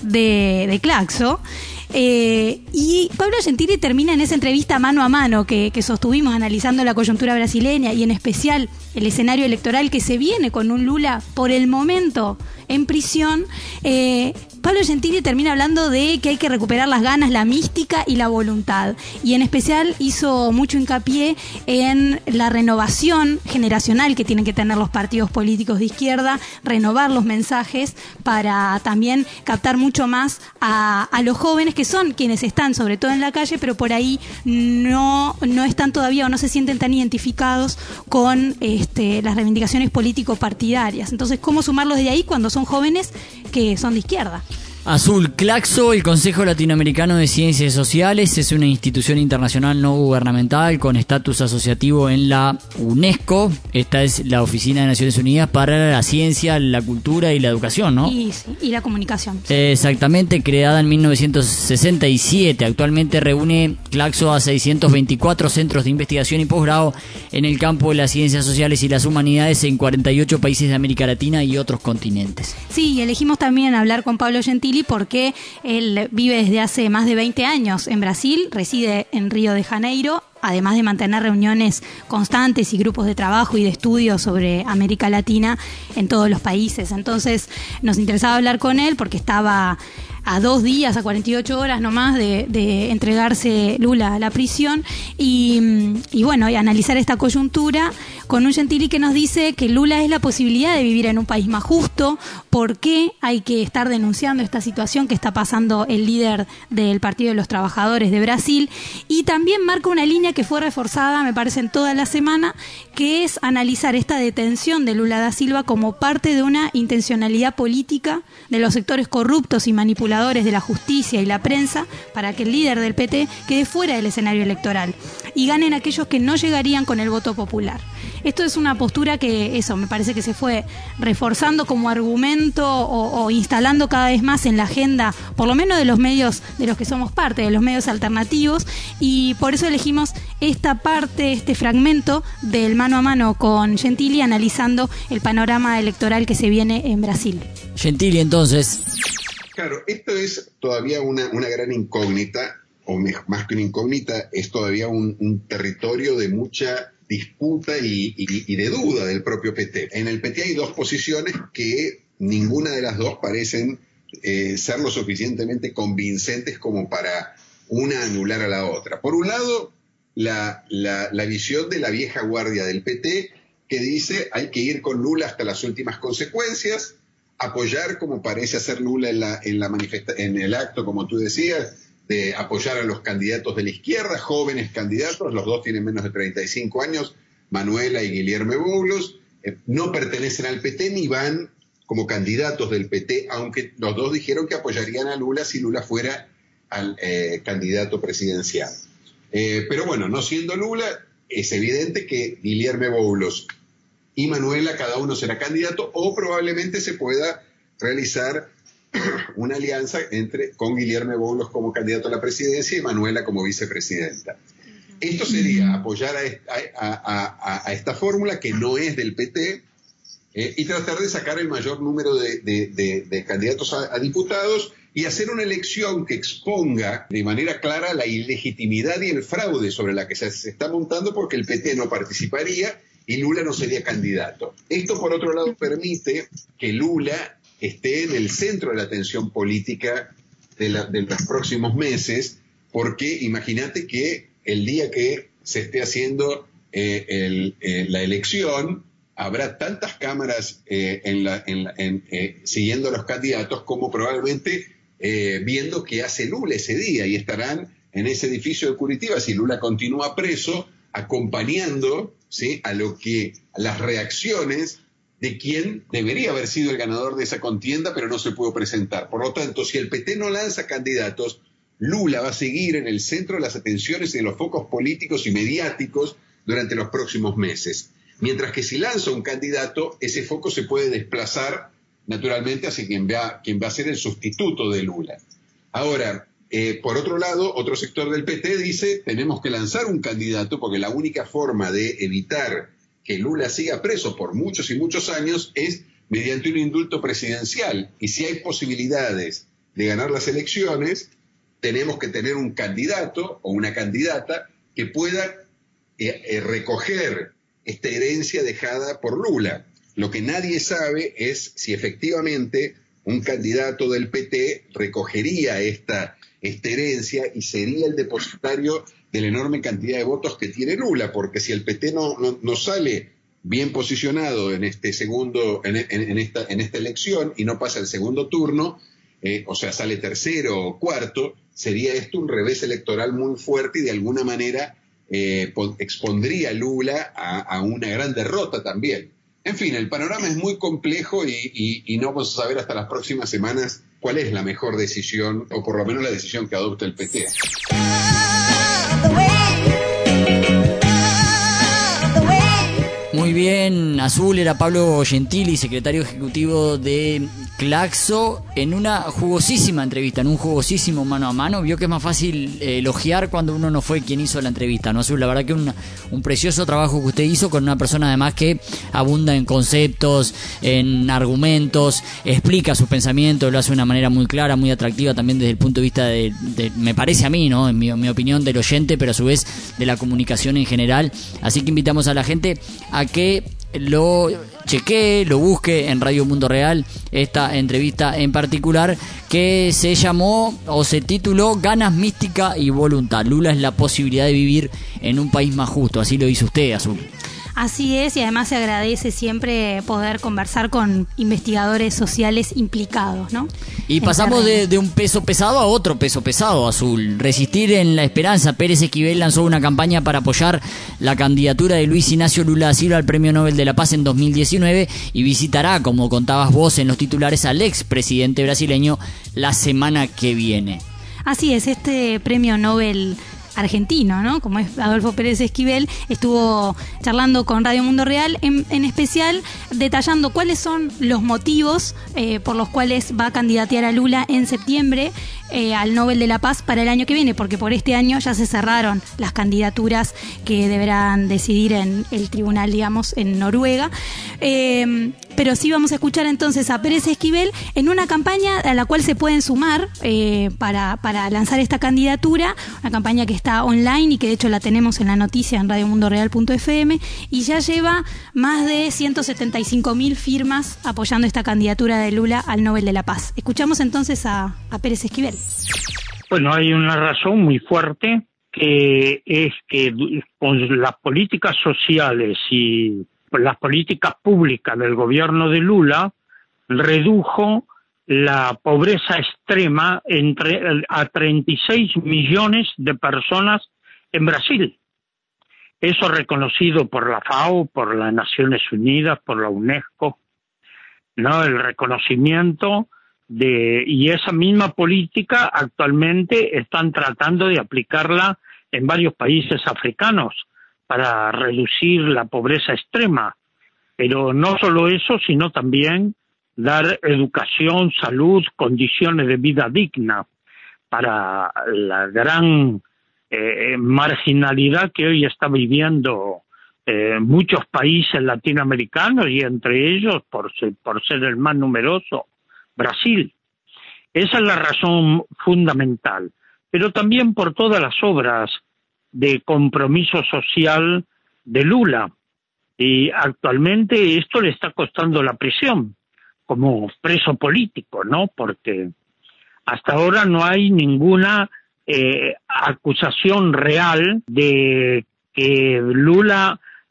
de, de Claxo. Eh, y Pablo Gentili termina en esa entrevista mano a mano que, que sostuvimos analizando la coyuntura brasileña y en especial el escenario electoral que se viene con un Lula por el momento en prisión. eh, Pablo Gentili termina hablando de que hay que recuperar las ganas, la mística y la voluntad. Y en especial hizo mucho hincapié en la renovación generacional que tienen que tener los partidos políticos de izquierda, renovar los mensajes para también captar mucho más a, a los jóvenes que son quienes están sobre todo en la calle, pero por ahí no, no están todavía o no se sienten tan identificados con este, las reivindicaciones político-partidarias. Entonces, ¿cómo sumarlos de ahí cuando son jóvenes que son de izquierda? Azul, Claxo, el Consejo Latinoamericano de Ciencias Sociales, es una institución internacional no gubernamental con estatus asociativo en la UNESCO. Esta es la Oficina de Naciones Unidas para la Ciencia, la Cultura y la Educación, ¿no? Y, sí, y la comunicación. Exactamente, creada en mil novecientos sesenta y siete. Actualmente reúne Claxo a seiscientos veinticuatro centros de investigación y posgrado en el campo de las ciencias sociales y las humanidades en cuarenta y ocho países de América Latina y otros continentes. Sí, y elegimos también hablar con Pablo Gentili porque él vive desde hace más de veinte años en Brasil, reside en Río de Janeiro, además de mantener reuniones constantes y grupos de trabajo y de estudio sobre América Latina en todos los países. Entonces nos interesaba hablar con él porque estaba a dos días, a cuarenta y ocho horas nomás de, de entregarse Lula a la prisión y, y bueno, y analizar esta coyuntura con un Gentili que nos dice que Lula es la posibilidad de vivir en un país más justo, por qué hay que estar denunciando esta situación que está pasando el líder del Partido de los Trabajadores de Brasil, y también marca una línea que fue reforzada, me parece, en toda la semana, que es analizar esta detención de Lula da Silva como parte de una intencionalidad política de los sectores corruptos y manipuladores de la justicia y la prensa para que el líder del P T quede fuera del escenario electoral y ganen aquellos que no llegarían con el voto popular. Esto es una postura que, eso, me parece que se fue reforzando como argumento o, o instalando cada vez más en la agenda, por lo menos de los medios de los que somos parte, de los medios alternativos, y por eso elegimos esta parte, este fragmento del mano a mano con Gentili analizando el panorama electoral que se viene en Brasil. Gentili, entonces. Claro, esto es todavía una, una gran incógnita, o más que una incógnita, es todavía un, un territorio de mucha disputa y, y, y de duda del propio P T. En el P T hay dos posiciones que ninguna de las dos parecen eh, ser lo suficientemente convincentes como para una anular a la otra. Por un lado, la, la, la visión de la vieja guardia del P T que dice hay que ir con Lula hasta las últimas consecuencias, apoyar, como parece hacer Lula en, la, en, la manifesta- en el acto, como tú decías, de apoyar a los candidatos de la izquierda, jóvenes candidatos, los dos tienen menos de treinta y cinco años, Manuela y Guilherme Boulos, eh, no pertenecen al P T ni van como candidatos del P T, aunque los dos dijeron que apoyarían a Lula si Lula fuera al eh, candidato presidencial. Eh, pero bueno, no siendo Lula, es evidente que Guilherme Boulos y Manuela, cada uno será candidato, o probablemente se pueda realizar una alianza entre con Guilherme Boulos como candidato a la presidencia y Manuela como vicepresidenta. Esto sería apoyar a, a, a, a esta fórmula que no es del P T eh, y tratar de sacar el mayor número de, de, de, de candidatos a, a diputados y hacer una elección que exponga de manera clara la ilegitimidad y el fraude sobre la que se, se está montando, porque el P T no participaría y Lula no sería candidato. Esto, por otro lado, permite que Lula esté en el centro de la atención política de, la, de los próximos meses, porque imagínate que el día que se esté haciendo eh, el, eh, la elección, habrá tantas cámaras eh, en la, en la, en, eh, siguiendo a los candidatos como probablemente eh, viendo qué hace Lula ese día, y estarán en ese edificio de Curitiba, si Lula continúa preso, acompañando, ¿sí?, a lo que a las reacciones de quien debería haber sido el ganador de esa contienda, pero no se pudo presentar. Por lo tanto, si el P T no lanza candidatos, Lula va a seguir en el centro de las atenciones y de los focos políticos y mediáticos durante los próximos meses. Mientras que si lanza un candidato, ese foco se puede desplazar naturalmente hacia quien va, quien va a ser el sustituto de Lula. Ahora, eh, por otro lado, otro sector del P T dice, tenemos que lanzar un candidato porque la única forma de evitar que Lula siga preso por muchos y muchos años es mediante un indulto presidencial. Y si hay posibilidades de ganar las elecciones, tenemos que tener un candidato o una candidata que pueda eh, eh, recoger esta herencia dejada por Lula. Lo que nadie sabe es si efectivamente un candidato del P T recogería esta, esta herencia y sería el depositario de la enorme cantidad de votos que tiene Lula, porque si el P T no, no, no sale bien posicionado en este segundo, en, en, en, esta, en esta elección y no pasa el segundo turno, eh, o sea, sale tercero o cuarto, sería esto un revés electoral muy fuerte y de alguna manera eh, expondría a Lula a, a una gran derrota también. En fin, el panorama es muy complejo y, y, y no vamos a saber hasta las próximas semanas cuál es la mejor decisión, o por lo menos la decisión que adopta el P T. Muy bien, Azul, era Pablo Gentili, secretario ejecutivo de Claxo, en una jugosísima entrevista, en un jugosísimo mano a mano. Vio que es más fácil eh, elogiar cuando uno no fue quien hizo la entrevista, ¿no, Azul? La verdad que un, un precioso trabajo que usted hizo con una persona además que abunda en conceptos, en argumentos, explica sus pensamientos, lo hace de una manera muy clara, muy atractiva también desde el punto de vista de, de me parece a mí, ¿no?, en mi, en mi opinión, del oyente, pero a su vez de la comunicación en general. Así que invitamos a la gente a que lo chequee, lo busque en Radio Mundo Real, esta entrevista en particular que se llamó o se tituló Ganas, Mística y Voluntad. Lula es la posibilidad de vivir en un país más justo. Así lo hizo usted, Azul. Así es, y además se agradece siempre poder conversar con investigadores sociales implicados, ¿no? Y pasamos de, de un peso pesado a otro peso pesado, Azul. Resistir en la Esperanza. Pérez Esquivel lanzó una campaña para apoyar la candidatura de Luis Ignacio Lula da Silva al Premio Nobel de la Paz en dos mil diecinueve y visitará, como contabas vos en los titulares, al expresidente brasileño la semana que viene. Así es, este Premio Nobel argentino, ¿no?, como es Adolfo Pérez Esquivel, estuvo charlando con Radio Mundo Real, en, en especial detallando cuáles son los motivos eh, por los cuales va a candidatear a Lula en septiembre eh, al Nobel de la Paz para el año que viene, porque por este año ya se cerraron las candidaturas que deberán decidir en el tribunal, digamos, en Noruega. Eh, pero sí vamos a escuchar entonces a Pérez Esquivel en una campaña a la cual se pueden sumar eh, para, para lanzar esta candidatura, una campaña que está online y que de hecho la tenemos en la noticia en radio mundo real punto f m, y ya lleva más de ciento setenta y cinco mil firmas apoyando esta candidatura de Lula al Nobel de la Paz. Escuchamos entonces a, a Pérez Esquivel. Bueno, hay una razón muy fuerte, que es que con las políticas sociales y las políticas públicas del gobierno de Lula redujo la pobreza extrema entre a treinta y seis millones de personas en Brasil. Eso reconocido por la FAO, por las Naciones Unidas, por la UNESCO, ¿no? El reconocimiento de, y esa misma política actualmente están tratando de aplicarla en varios países africanos para reducir la pobreza extrema. Pero no solo eso, sino también dar educación, salud, condiciones de vida digna para la gran eh, marginalidad que hoy está viviendo eh, muchos países latinoamericanos, y entre ellos, por ser, por ser el más numeroso, Brasil. Esa es la razón fundamental, pero también por todas las obras de compromiso social de Lula, y actualmente esto le está costando la prisión como preso político, ¿no? Porque hasta ahora no hay ninguna eh, acusación real de que Lula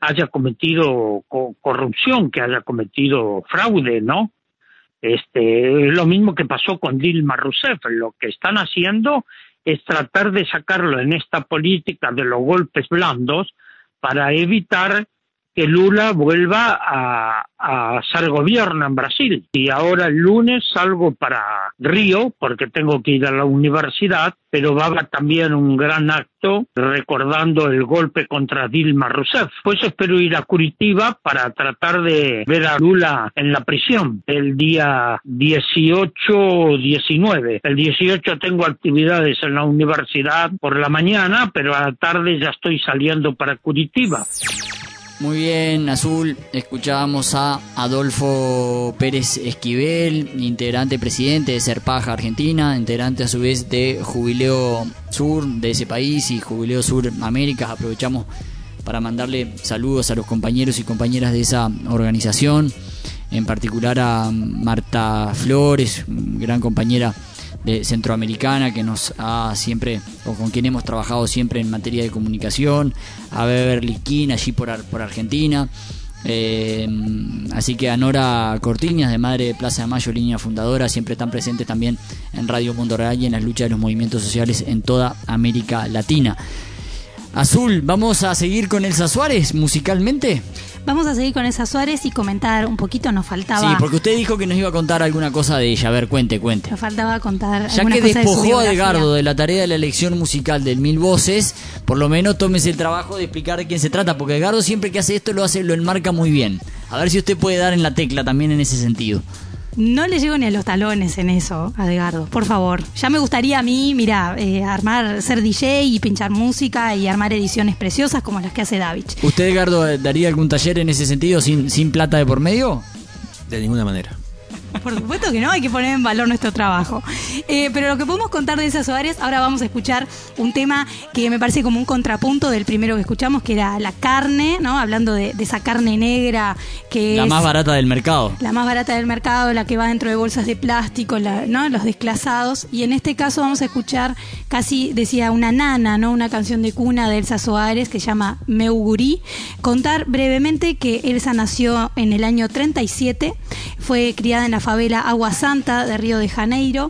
haya cometido co- corrupción, que haya cometido fraude, ¿no? Este, es lo mismo que pasó con Dilma Rousseff. Lo que están haciendo es tratar de sacarlo en esta política de los golpes blandos para evitar que Lula vuelva a, a hacer gobierno en Brasil. Y ahora el lunes salgo para Río, porque tengo que ir a la universidad, pero va a haber también un gran acto recordando el golpe contra Dilma Rousseff. Pues espero ir a Curitiba para tratar de ver a Lula en la prisión el día dieciocho o diecinueve. El dieciocho tengo actividades en la universidad por la mañana, pero a la tarde ya estoy saliendo para Curitiba. Muy bien, Azul, escuchábamos a Adolfo Pérez Esquivel, integrante presidente de Serpaja Argentina, integrante a su vez de Jubileo Sur de ese país y Jubileo Sur Américas. Aprovechamos para mandarle saludos a los compañeros y compañeras de esa organización, en particular a Marta Flores, gran compañera de Centroamericana que nos ha siempre, o con quien hemos trabajado siempre en materia de comunicación, a Beverly King allí por, por Argentina, eh, así que a Nora Cortiñas de Madre de Plaza de Mayo, línea fundadora, siempre están presentes también en Radio Mundo Real y en las luchas de los movimientos sociales en toda América Latina. Azul, ¿vamos a seguir con Elsa Suárez musicalmente? Vamos a seguir con Elsa Suárez y comentar un poquito, nos faltaba... Sí, porque usted dijo que nos iba a contar alguna cosa de ella. A ver, cuente, cuente. Nos faltaba contar ya alguna que cosa despojó de su a biografía. Edgardo de la tarea de la elección musical del Mil Voces, por lo menos tómese el trabajo de explicar de quién se trata, porque Edgardo siempre que hace esto lo hace, lo enmarca muy bien. A ver si usted puede dar en la tecla también en ese sentido. No le llego ni a los talones en eso, a Edgardo, por favor. Ya me gustaría a mí, mira, eh, armar, ser D J y pinchar música y armar ediciones preciosas como las que hace Davich. ¿Usted, Edgardo, daría algún taller en ese sentido sin, sin plata de por medio? De ninguna manera. Por supuesto que no, hay que poner en valor nuestro trabajo. Eh, pero lo que podemos contar de Elsa Suárez, ahora vamos a escuchar un tema que me parece como un contrapunto del primero que escuchamos, que era la carne, ¿no? Hablando de, de esa carne negra que la es... más barata del mercado. La más barata del mercado, la que va dentro de bolsas de plástico, la, ¿no? Los desclasados. Y en este caso vamos a escuchar casi, decía, una nana, ¿no? Una canción de cuna de Elsa Suárez que se llama Meu Guri. Contar brevemente que Elsa nació en el año treinta y siete, fue criada en la favela Agua Santa de Río de Janeiro,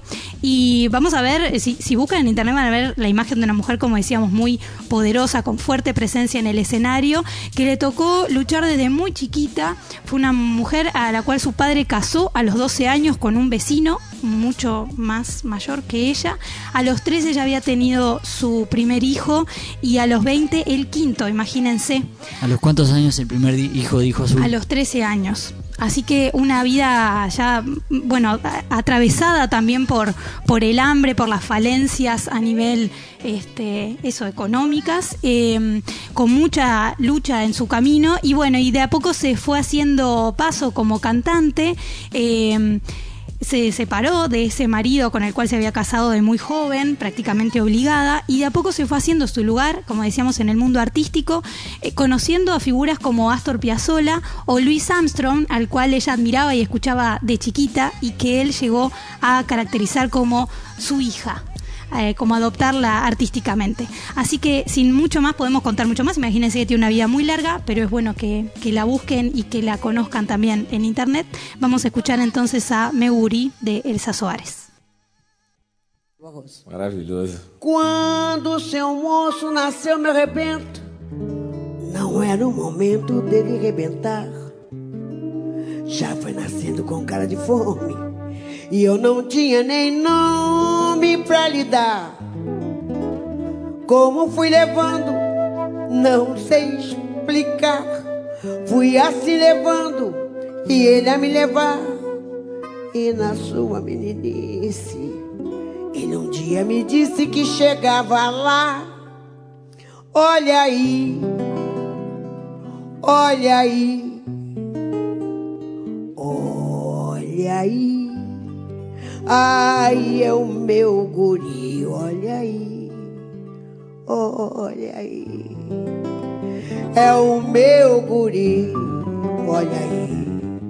y vamos a ver, si, si buscan en internet van a ver la imagen de una mujer, como decíamos, muy poderosa, con fuerte presencia en el escenario, que le tocó luchar desde muy chiquita. Fue una mujer a la cual su padre casó a los doce años con un vecino mucho más mayor que ella. A los trece ya había tenido su primer hijo y a los veinte el quinto, imagínense. ¿A los cuántos años el primer di- hijo dijo Azul? A los trece años. Así que una vida ya, bueno, atravesada también por, por el hambre, por las falencias a nivel, este, eso, económicas, eh, con mucha lucha en su camino, y bueno, y de a poco se fue haciendo paso como cantante. eh, Se separó de ese marido con el cual se había casado de muy joven, prácticamente obligada, y de a poco se fue haciendo su lugar, como decíamos, en el mundo artístico, eh, conociendo a figuras como Astor Piazzolla o Louis Armstrong, al cual ella admiraba y escuchaba de chiquita, y que él llegó a caracterizar como su hija. Eh, como adoptarla artísticamente. Así que sin mucho más podemos contar mucho más. Imagínense que tiene una vida muy larga, pero es bueno que, que la busquen y que la conozcan también en internet. Vamos a escuchar entonces a Meu Guri de Elsa Soares. Maravilhoso. Quando seu moço nasceu, me arrebento. Não era o momento dele rebentar. Já foi nascendo com cara de fome e eu não tinha nem nome pra lhe dar. Como fui levando, não sei explicar. Fui assim levando e ele a me levar. E na sua meninice, ele um dia me disse que chegava lá. Olha aí, olha aí, olha aí. Ai, é o meu guri, olha aí, olha aí. É o meu guri, olha aí,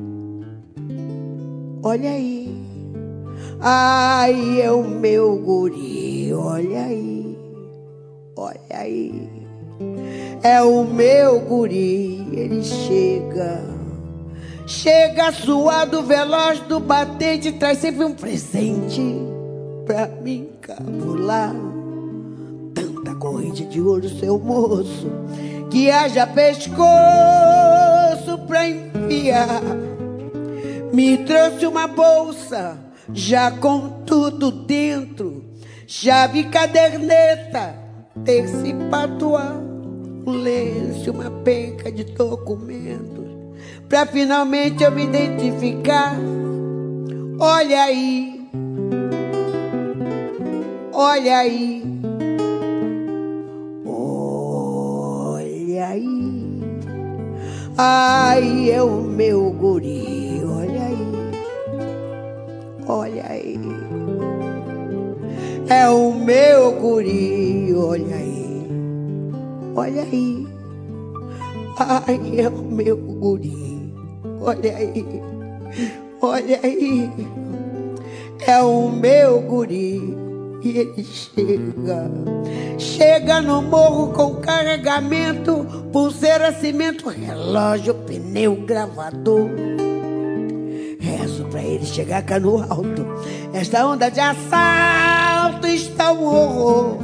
olha aí. Ai, é o meu guri, olha aí, olha aí. É o meu guri, ele chega, chega suado, veloz do batente, traz sempre um presente pra mim cabular. Tanta corrente de ouro, seu moço, que haja pescoço pra enfiar. Me trouxe uma bolsa, já com tudo dentro, chave, caderneta, terça e patuá, um lenço, uma penca de documentos, pra finalmente eu me identificar. Olha aí, olha aí, olha aí, ai, é o meu guri, olha aí, olha aí, é o meu guri, olha aí, olha aí, ai, é o meu guri, olha aí, olha aí, é o meu guri. E ele chega, chega no morro com carregamento, pulseira, cimento, relógio, pneu, gravador. Rezo pra ele chegar cá no alto, esta onda de assalto está um horror.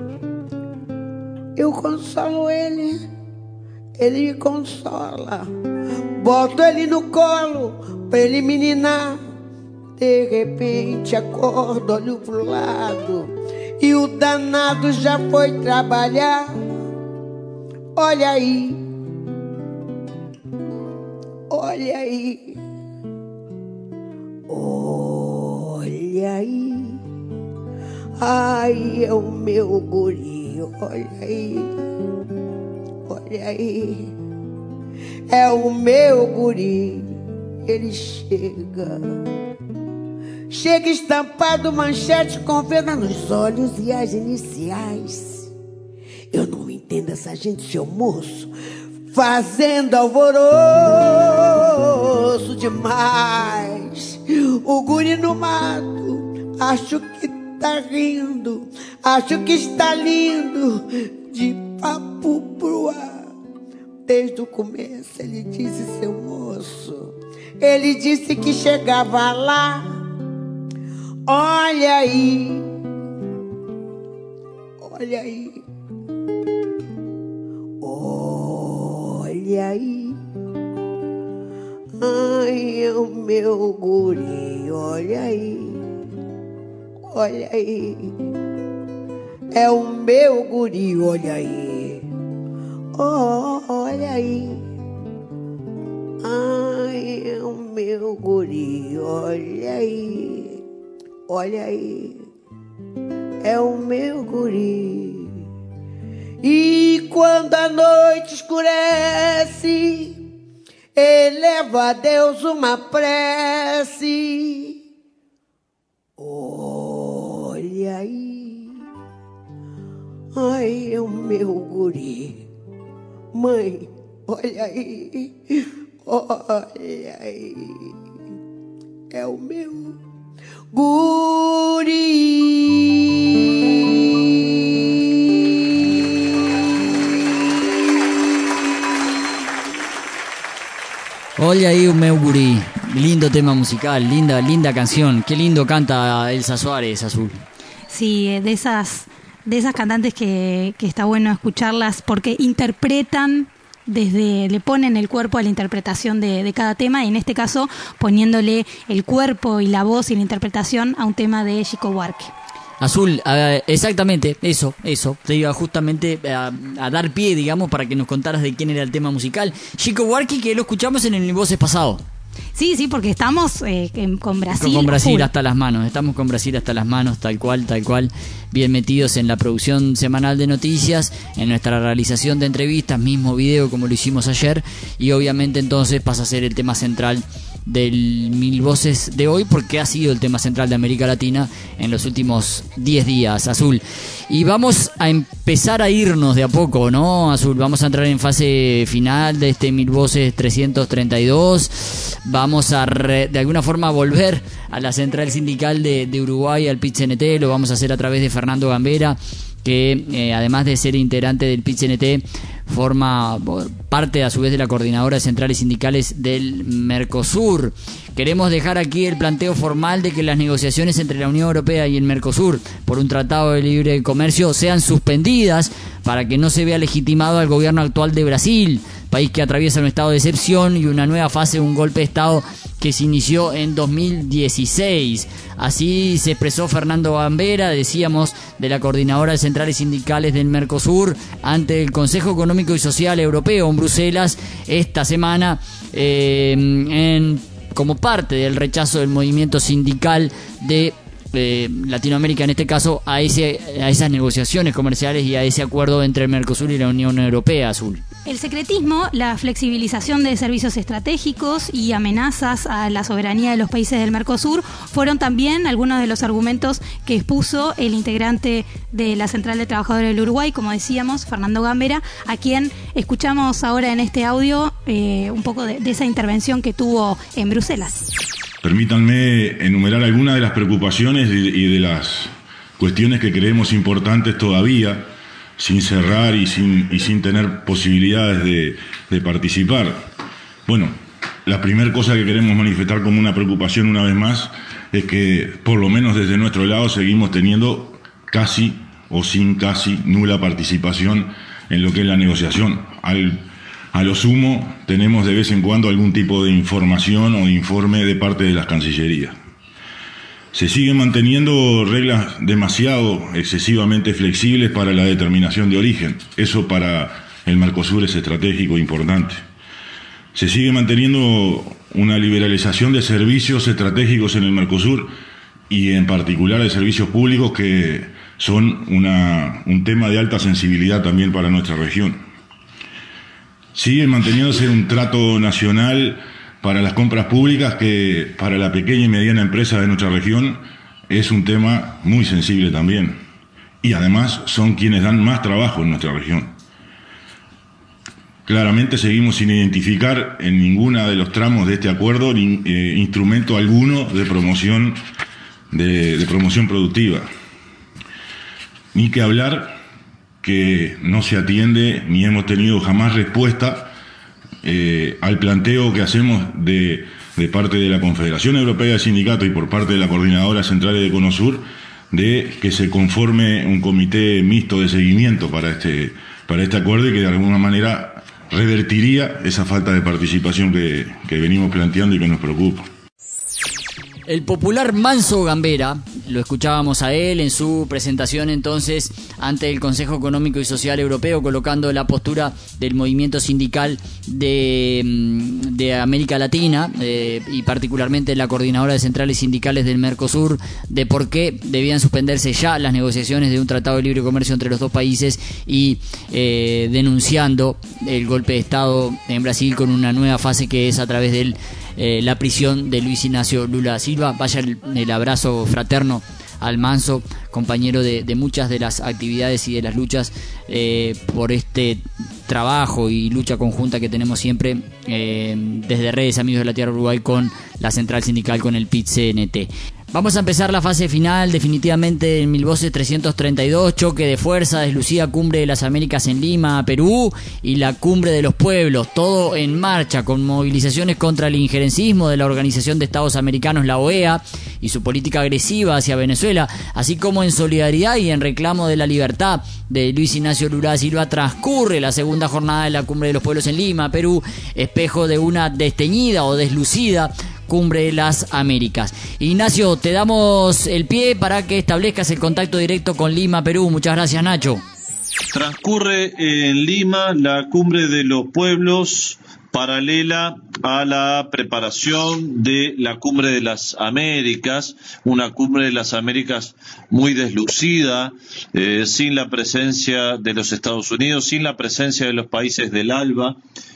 Eu consolo ele, ele me consola, boto ele no colo pra ele me ninar. De repente acordo, olho pro lado e o danado já foi trabalhar. Olha aí, olha aí, olha aí, ai, é o meu guri, olha aí, olha aí, é o meu guri, ele chega. Chega estampado, manchete com venda nos olhos e as iniciais. Eu não entendo essa gente, seu moço, fazendo alvoroço demais. O guri no mato, acho que tá rindo, acho que está lindo, de papo pro ar. Desde o começo ele disse, seu moço, ele disse que chegava lá. Olha aí, olha aí, olha aí, ai, é o meu guri, olha aí, olha aí, é o meu guri, olha aí, oh, olha aí, ai, é o meu guri, olha aí. Olha aí, é o meu guri. E quando a noite escurece, eleva a Deus uma prece. Olha aí, ai, é o meu guri. Mãe, olha aí, olha aí, é o meu guri. Olha aí o meu guri. Lindo tema musical, linda, linda canción. Qué lindo canta Elsa Suárez, Azul. Sí, de esas, de esas cantantes que, que está bueno escucharlas porque interpretan desde, le ponen el cuerpo a la interpretación de, de cada tema, y en este caso poniéndole el cuerpo y la voz y la interpretación a un tema de Chico Buarque. Azul, uh, exactamente, eso, eso. Te iba justamente a, a dar pie, digamos, para que nos contaras de quién era el tema musical. Chico Buarque, que lo escuchamos en el Mil Voces pasado. Sí, sí, porque estamos eh, con Brasil. Con Brasil full. Hasta las manos, estamos con Brasil hasta las manos, tal cual, tal cual. Bien metidos en la producción semanal de noticias, en nuestra realización de entrevistas, mismo video como lo hicimos ayer. Y obviamente entonces pasa a ser el tema central del Mil Voces de hoy, porque ha sido el tema central de América Latina en los últimos diez días, Azul. Y vamos a empezar a irnos de a poco, ¿no, Azul? Vamos a entrar en fase final de este Mil Voces trescientos treinta y dos. Vamos a re, de alguna forma volver a la central sindical de, de Uruguay, al P I T C N T. Lo vamos a hacer a través de Fernando Gambera, que eh, además de ser integrante del P I T C N T, forma parte a su vez de la coordinadora de centrales sindicales del Mercosur. Queremos dejar aquí el planteo formal de que las negociaciones entre la Unión Europea y el Mercosur por un tratado de libre comercio sean suspendidas para que no se vea legitimado al gobierno actual de Brasil, país que atraviesa un estado de excepción y una nueva fase de un golpe de estado que se inició en dos mil dieciséis. Así se expresó Fernando Gambera, decíamos, de la coordinadora de centrales sindicales del Mercosur, ante el Consejo Económico y Social Europeo en Bruselas esta semana, eh, en, como parte del rechazo del movimiento sindical de Eh, Latinoamérica, en este caso, a ese a esas negociaciones comerciales y a ese acuerdo entre el Mercosur y la Unión Europea. Azul. El secretismo, la flexibilización de servicios estratégicos y amenazas a la soberanía de los países del Mercosur fueron también algunos de los argumentos que expuso el integrante de la Central de Trabajadores del Uruguay, como decíamos, Fernando Gambera, a quien escuchamos ahora en este audio eh, un poco de, de esa intervención que tuvo en Bruselas. Permítanme enumerar algunas de las preocupaciones y de las cuestiones que creemos importantes todavía, sin cerrar y sin, y sin tener posibilidades de, de participar. Bueno, la primera cosa que queremos manifestar como una preocupación una vez más es que, por lo menos desde nuestro lado, seguimos teniendo casi o sin casi nula participación en lo que es la negociación. Al A lo sumo, tenemos de vez en cuando algún tipo de información o informe de parte de las cancillerías. Se siguen manteniendo reglas demasiado excesivamente flexibles para la determinación de origen. Eso para el Mercosur es estratégico e importante. Se sigue manteniendo una liberalización de servicios estratégicos en el Mercosur y en particular de servicios públicos que son una, un tema de alta sensibilidad también para nuestra región. Sigue manteniéndose un trato nacional para las compras públicas que para la pequeña y mediana empresa de nuestra región es un tema muy sensible también. Y además son quienes dan más trabajo en nuestra región. Claramente seguimos sin identificar en ninguna de los tramos de este acuerdo ni, eh, instrumento alguno de promoción, de, de promoción productiva. Ni que hablar que no se atiende ni hemos tenido jamás respuesta eh, al planteo que hacemos de, de parte de la Confederación Europea de Sindicatos y por parte de la Coordinadora Central de Econosur de que se conforme un comité mixto de seguimiento para este, para este acuerdo y que de alguna manera revertiría esa falta de participación que, que venimos planteando y que nos preocupa. El popular Manso Gambera, lo escuchábamos a él en su presentación entonces ante el Consejo Económico y Social Europeo, colocando la postura del movimiento sindical de, de América Latina eh, y particularmente la coordinadora de centrales sindicales del Mercosur, de por qué debían suspenderse ya las negociaciones de un tratado de libre comercio entre los dos países y eh, denunciando el golpe de Estado en Brasil con una nueva fase que es a través del Eh, la prisión de Luis Ignacio Lula da Silva. Vaya el, el abrazo fraterno al Manso, compañero de, de muchas de las actividades y de las luchas eh, por este trabajo y lucha conjunta que tenemos siempre eh, desde Redes Amigos de la Tierra Uruguay con la Central Sindical, con el P I T C N T. Vamos a empezar la fase final definitivamente en Mil Voces trescientos treinta y dos, choque de fuerza, deslucida cumbre de las Américas en Lima, Perú, y la cumbre de los pueblos, todo en marcha, con movilizaciones contra el injerencismo de la Organización de Estados Americanos, la O E A, y su política agresiva hacia Venezuela, así como en solidaridad y en reclamo de la libertad de Luis Ignacio Lula da Silva, transcurre la segunda jornada de la cumbre de los pueblos en Lima, Perú, espejo de una desteñida o deslucida Cumbre de las Américas. Ignacio, te damos el pie para que establezcas el contacto directo con Lima, Perú. Muchas gracias, Nacho. Transcurre en Lima la Cumbre de los Pueblos, paralela a la preparación de la Cumbre de las Américas, una Cumbre de las Américas muy deslucida, eh, sin la presencia de los Estados Unidos, sin la presencia de los países del ALBA.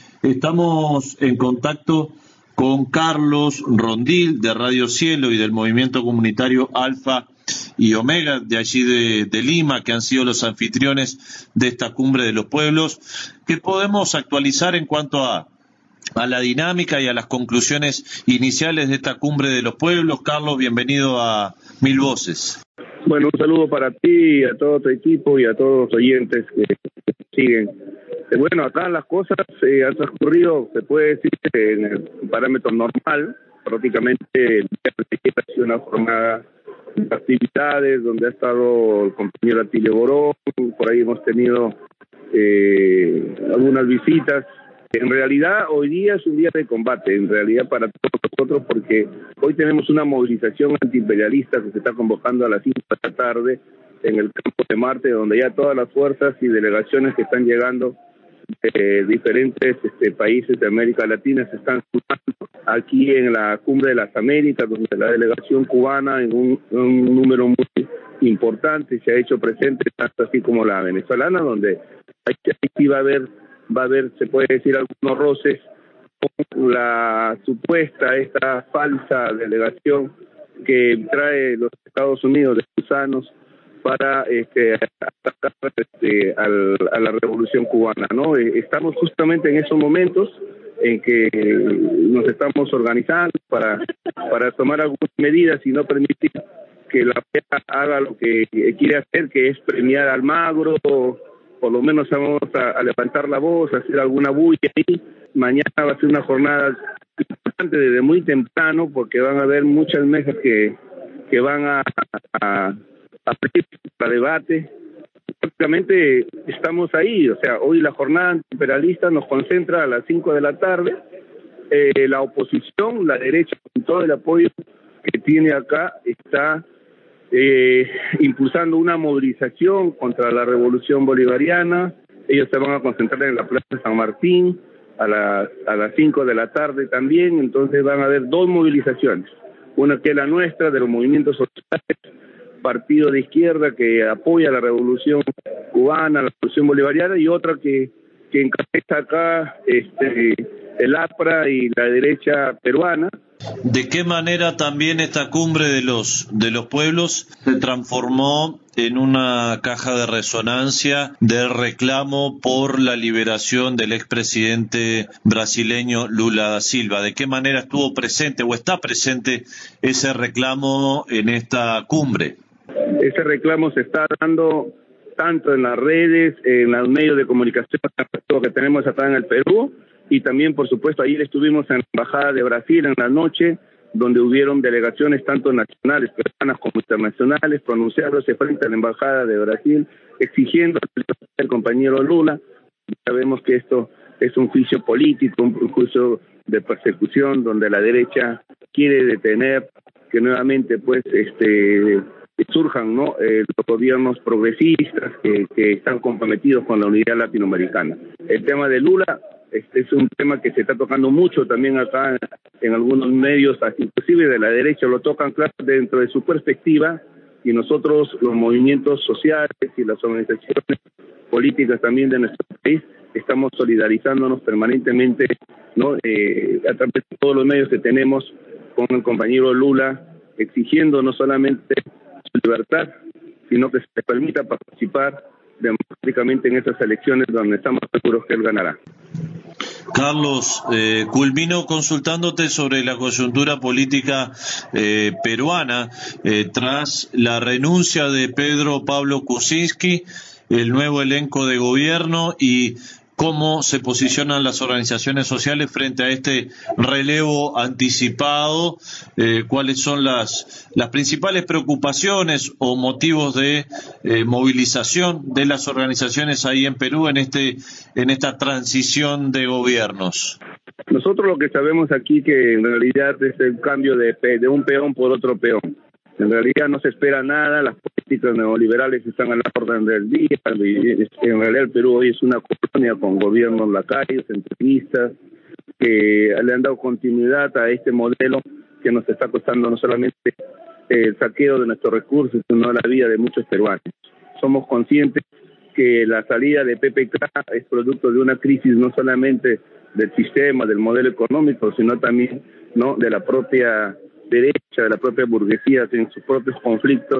Estamos en contacto con Carlos Rondil de Radio Cielo y del movimiento comunitario Alfa y Omega de allí de, de Lima, que han sido los anfitriones de esta Cumbre de los Pueblos, que podemos actualizar en cuanto a, a la dinámica y a las conclusiones iniciales de esta Cumbre de los Pueblos. Carlos, bienvenido a Mil Voces. Bueno, un saludo para ti, a todo tu equipo y a todos los oyentes que siguen. Eh, bueno, acá las cosas eh, han transcurrido, se puede decir, en el parámetro normal. Prácticamente el día de ayer ha sido una jornada de actividades donde ha estado el compañero Atilio Borón, por ahí hemos tenido eh, algunas visitas. En realidad, hoy día es un día de combate, en realidad para todos nosotros, porque hoy tenemos una movilización antiimperialista que se está convocando a las cinco de la tarde en el campo de Marte, donde ya todas las fuerzas y delegaciones que están llegando de diferentes este, países de América Latina se están sumando aquí en la Cumbre de las Américas, donde la delegación cubana en un, un número muy importante se ha hecho presente, tanto así como la venezolana, donde aquí va a haber va a haber, se puede decir, algunos roces con la supuesta, esta falsa delegación que trae los Estados Unidos de gusanos para este, atacar este, al, a la revolución cubana, ¿no? Estamos justamente en esos momentos en que nos estamos organizando para, para tomar algunas medidas y no permitir que la P E A haga lo que quiere hacer, que es premiar al magro. Por lo menos vamos a, a levantar la voz, a hacer alguna bulla ahí. Mañana va a ser una jornada importante desde muy temprano, porque van a haber muchas mesas que, que van a, a, a pedir para debate. Prácticamente estamos ahí, o sea, hoy la jornada antiimperialista nos concentra a las cinco de la tarde. Eh, la oposición, la derecha, con todo el apoyo que tiene acá, está Eh, impulsando una movilización contra la revolución bolivariana. Ellos se van a concentrar en la Plaza San Martín a las a las cinco de la tarde también. Entonces van a haber dos movilizaciones, una que es la nuestra, de los movimientos sociales, partido de izquierda que apoya la revolución cubana, la revolución bolivariana, y otra que, que encabeza acá este, el A P R A y la derecha peruana. ¿De qué manera también esta cumbre de los de los pueblos se transformó en una caja de resonancia del reclamo por la liberación del expresidente brasileño Lula da Silva? ¿De qué manera estuvo presente o está presente ese reclamo en esta cumbre? Ese reclamo se está dando tanto en las redes, en los medios de comunicación que tenemos acá en el Perú, y también, por supuesto, ayer estuvimos en la Embajada de Brasil en la noche, donde hubieron delegaciones tanto nacionales, peruanas como internacionales, pronunciándose frente a la Embajada de Brasil, exigiendo al compañero Lula. Sabemos que esto es un juicio político, un juicio de persecución, donde la derecha quiere detener que nuevamente pues este surjan no eh, los gobiernos progresistas que, que están comprometidos con la unidad latinoamericana. El tema de Lula este es un tema que se está tocando mucho también acá en algunos medios, inclusive de la derecha lo tocan, claro, dentro de su perspectiva, y nosotros, los movimientos sociales y las organizaciones políticas también de nuestro país, estamos solidarizándonos permanentemente, ¿no? Eh, a través de todos los medios que tenemos con el compañero Lula, exigiendo no solamente su libertad, sino que se le permita participar democráticamente en esas elecciones donde estamos seguros que él ganará. Carlos, eh, culmino consultándote sobre la coyuntura política eh, peruana eh, tras la renuncia de Pedro Pablo Kuczynski, el nuevo elenco de gobierno, y cómo se posicionan las organizaciones sociales frente a este relevo anticipado, eh, cuáles son las, las principales preocupaciones o motivos de eh, movilización de las organizaciones ahí en Perú en este en esta transición de gobiernos. Nosotros lo que sabemos aquí que en realidad es el cambio de, de un peón por otro peón. En realidad no se espera nada, las políticas neoliberales están a la orden del día. En realidad el Perú hoy es una colonia con gobiernos lacayos, centralistas, que le han dado continuidad a este modelo que nos está costando no solamente el saqueo de nuestros recursos, sino la vida de muchos peruanos. Somos conscientes que la salida de P P K es producto de una crisis no solamente del sistema, del modelo económico, sino también no de la propia derecha, de la propia burguesía, en sus propios conflictos,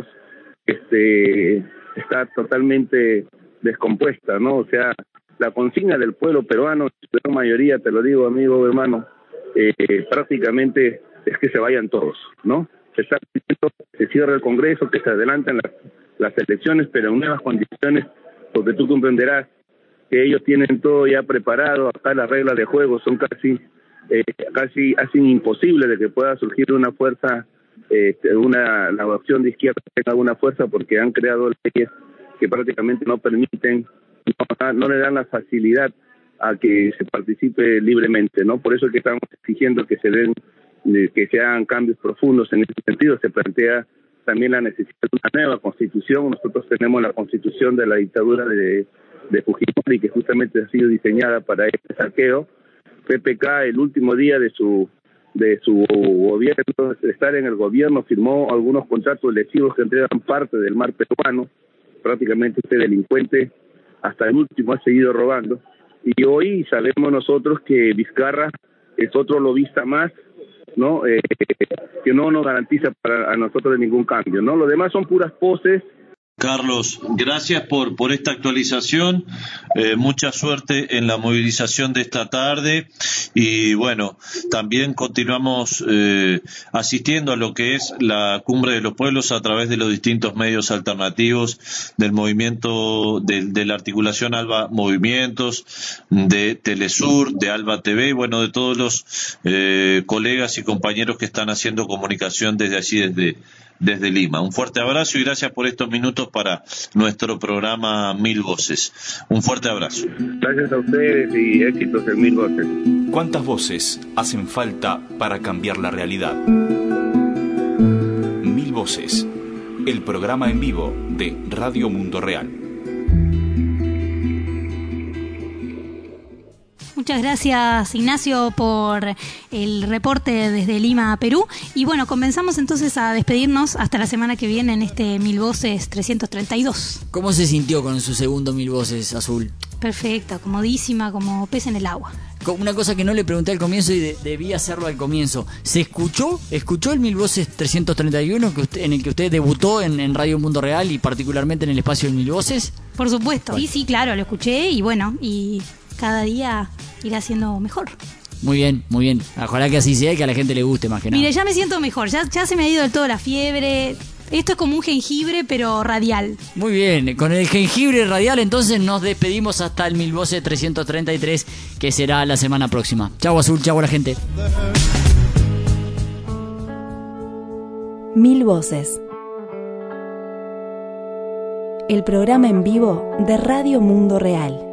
este está totalmente descompuesta, ¿no? O sea, la consigna del pueblo peruano, la mayoría, te lo digo, amigo, hermano, eh, prácticamente es que se vayan todos, ¿no? se está pidiendo que se cierre el Congreso, que se adelanten las, las elecciones, pero en nuevas condiciones, porque tú comprenderás que ellos tienen todo ya preparado. Acá las reglas de juego son casi eh, casi hacen imposible de que pueda surgir una fuerza, eh, una la opción de izquierda tenga alguna fuerza, porque han creado leyes que prácticamente no permiten, no, no le dan la facilidad a que se participe libremente, ¿no? Por eso es que estamos exigiendo que se den, que se hagan cambios profundos en ese sentido. Se plantea también la necesidad de una nueva constitución. Nosotros tenemos la constitución de la dictadura de de Fujimori, que justamente ha sido diseñada para este saqueo. P P K, el último día de su de su gobierno, de estar en el gobierno, firmó algunos contratos lesivos que entregan parte del mar peruano. Prácticamente este delincuente hasta el último ha seguido robando. Y hoy sabemos nosotros que Vizcarra es otro lobista más, ¿no? Eh, que no nos garantiza para a nosotros de ningún cambio, ¿no? Lo demás son puras poses. Carlos, gracias por, por esta actualización, eh, mucha suerte en la movilización de esta tarde y bueno, también continuamos eh, asistiendo a lo que es la Cumbre de los Pueblos a través de los distintos medios alternativos del movimiento, de, de la articulación ALBA Movimientos, de Telesur, de ALBA T V y bueno, de todos los eh, colegas y compañeros que están haciendo comunicación desde allí, desde desde Lima. Un fuerte abrazo y gracias por estos minutos para nuestro programa Mil Voces. Un fuerte abrazo. Gracias a ustedes y éxitos en Mil Voces. ¿Cuántas voces hacen falta para cambiar la realidad? Mil Voces, el programa en vivo de Radio Mundo Real. Muchas gracias, Ignacio, por el reporte desde Lima, Perú. Y bueno, comenzamos entonces a despedirnos hasta la semana que viene en este Mil Voces trescientos treinta y dos. ¿Cómo se sintió con su segundo Mil Voces, Azul? Perfecta, comodísima, como pez en el agua. Una cosa que no le pregunté al comienzo y de, debí hacerlo al comienzo. ¿Se escuchó? ¿Escuchó el Mil Voces trescientos treinta y uno que usted, en el que usted debutó en, en Radio Mundo Real y particularmente en el espacio del Mil Voces? Por supuesto. Bueno. Sí, sí, claro, lo escuché y bueno, y cada día irá siendo mejor. Muy bien, muy bien. Ojalá que así sea y que a la gente le guste más que nada. Mire, ya me siento mejor, ya, ya se me ha ido del todo la fiebre. Esto es como un jengibre, pero radial. Muy bien, con el jengibre radial entonces nos despedimos hasta el Mil Voces trescientos treinta y tres, que será la semana próxima. Chau, Azul, chau a la gente. Mil Voces, el programa en vivo de Radio Mundo Real.